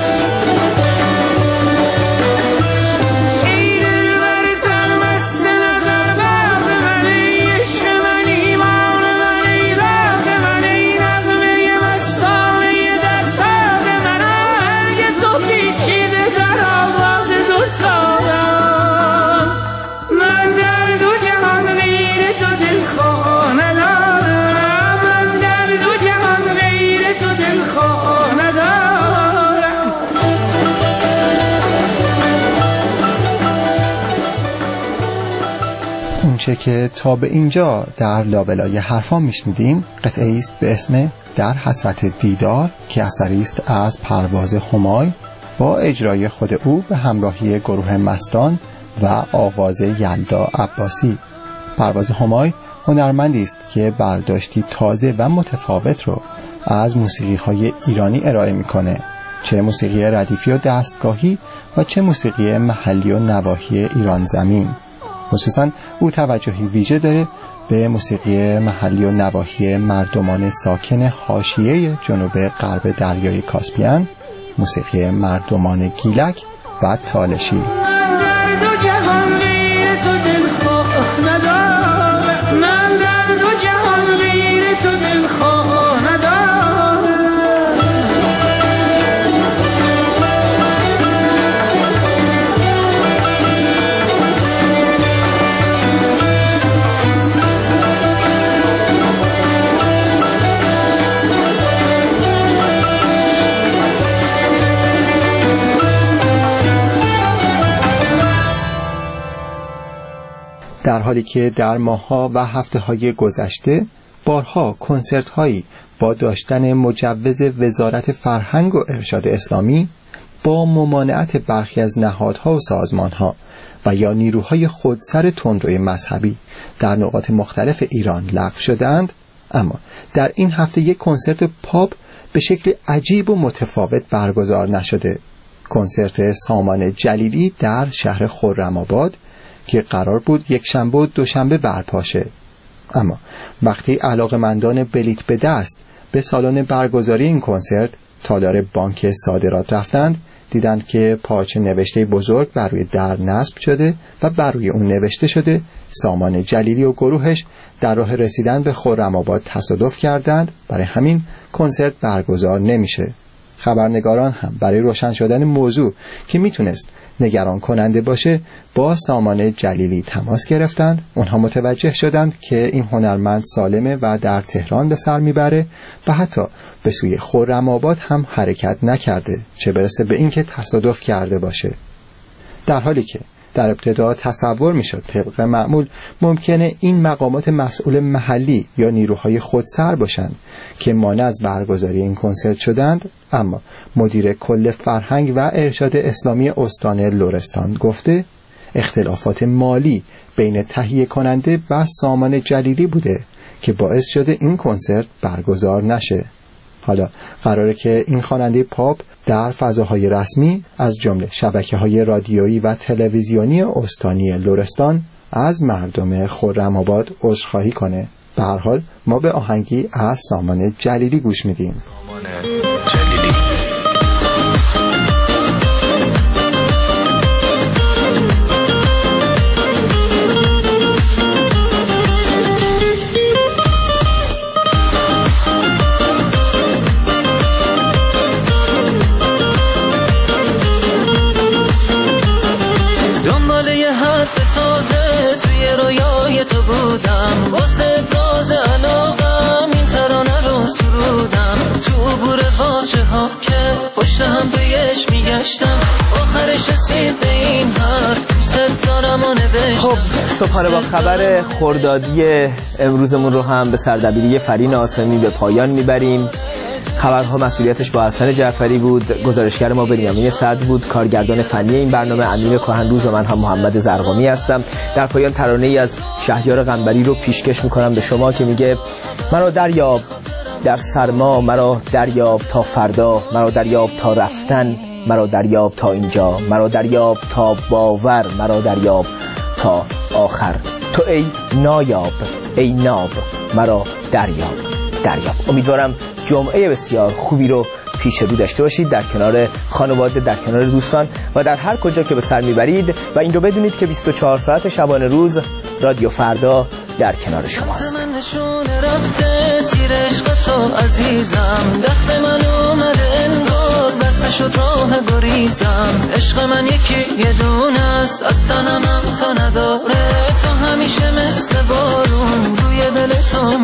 اونچه که تا به اینجا در لابلای حرفا میشنیدیم قطعه است به اسم در حسرت دیدار که اثری است از پرواز همای با اجرای خود او به همراهی گروه مستان و آواز یلدا عباسی. پرواز همای هنرمندی است که برداشتی تازه و متفاوت رو از موسیقی‌های ایرانی ارائه میکنه، چه موسیقی ردیفی و دستگاهی و چه موسیقی محلی و نواحی ایران زمین. خصوصا او توجهی ویژه داره به موسیقی محلی و نواحی مردمان ساکن حاشیه جنوب غرب دریای کاسپیان، موسیقی مردمان گیلک و تالشی. در حالی که در ماه‌ها و هفته‌های گذشته بارها کنسرت‌هایی با داشتن مجوز وزارت فرهنگ و ارشاد اسلامی با ممانعت برخی از نهادها و سازمان‌ها و یا نیروهای خودسر تندروی مذهبی در نقاط مختلف ایران لغو شدند، اما در این هفته یک کنسرت پاپ به شکل عجیب و متفاوت برگزار نشده. کنسرت سامان جلیلی در شهر خرم‌آباد که قرار بود یک شنبه و دوشنبه برپا شه. اما وقتی علاقه‌مندان بلیت به دست به سالن برگزاری این کنسرت تالار بانک صادرات رفتند، دیدند که پارچه نوشته بزرگ بر روی در نصب شده و بر روی اون نوشته شده سامان جلیلی و گروهش در راه رسیدن به خرم‌آباد تصادف کردند، برای همین کنسرت برگزار نمیشه. خبرنگاران هم برای روشن شدن موضوع که میتونست نگران کننده باشه با سامان جلیلی تماس گرفتند. اونها متوجه شدند که این هنرمند سالمه و در تهران به سر میبره و حتی به سوی خرم‌آباد هم حرکت نکرده، چه برسه به این که تصادف کرده باشه. در حالی که در ابتدا تصور میشد طبق معمول ممکنه این مقامات مسئول محلی یا نیروهای خودسر باشند که مانع از برگزاری این کنسرت شدند، اما مدیر کل فرهنگ و ارشاد اسلامی استان لرستان گفته اختلافات مالی بین تهیه کننده و سامان جلیلی بوده که باعث شده این کنسرت برگزار نشه. حالا قراره که این خواننده پاپ در فضاهای رسمی از جمله شبکه‌های رادیویی و تلویزیونی استانی لرستان از مردم خرم‌آباد عذرخواهی کنه. به هر حال ما به آهنگی از سامان جلیلی گوش میدیم. تو بودم واسه راز علاقم این ترانه رو سرودم تو خب صبحانه با خبر خردادی امروزمون رو هم به سردبیری فرین آسمی به پایان میبریم. خبرها مسئولیتش با حسن جعفری بود، گزارشگر ما بنیامین صدر بود، کارگردان فنی این برنامه امیر کاهنروز و من هم محمد زرقامی هستم. در پایان ترانه‌ای از شهریار قنبری رو پیشکش میکنم به شما که میگه مرا دریاب در سرما، مرا دریاب تا فردا، مرا دریاب تا رفتن، مرا دریاب تا اینجا، مرا دریاب تا باور، مرا دریاب تا آخر. تو ای نایاب، ای ناب، مرا دریاب دریاب. امیدوارم جمعه بسیار خوبی رو پیش رو داشته باشید در کنار خانواده، در کنار دوستان و در هر کجا که به سر میبرید و این رو بدونید که 24 ساعت شبانه روز رادیو فردا در کنار شماست. شد راه گریزم، عشق من یکی یه دونه است، از تنم تا نداره، تو همیشه مثل بارون روی دل تو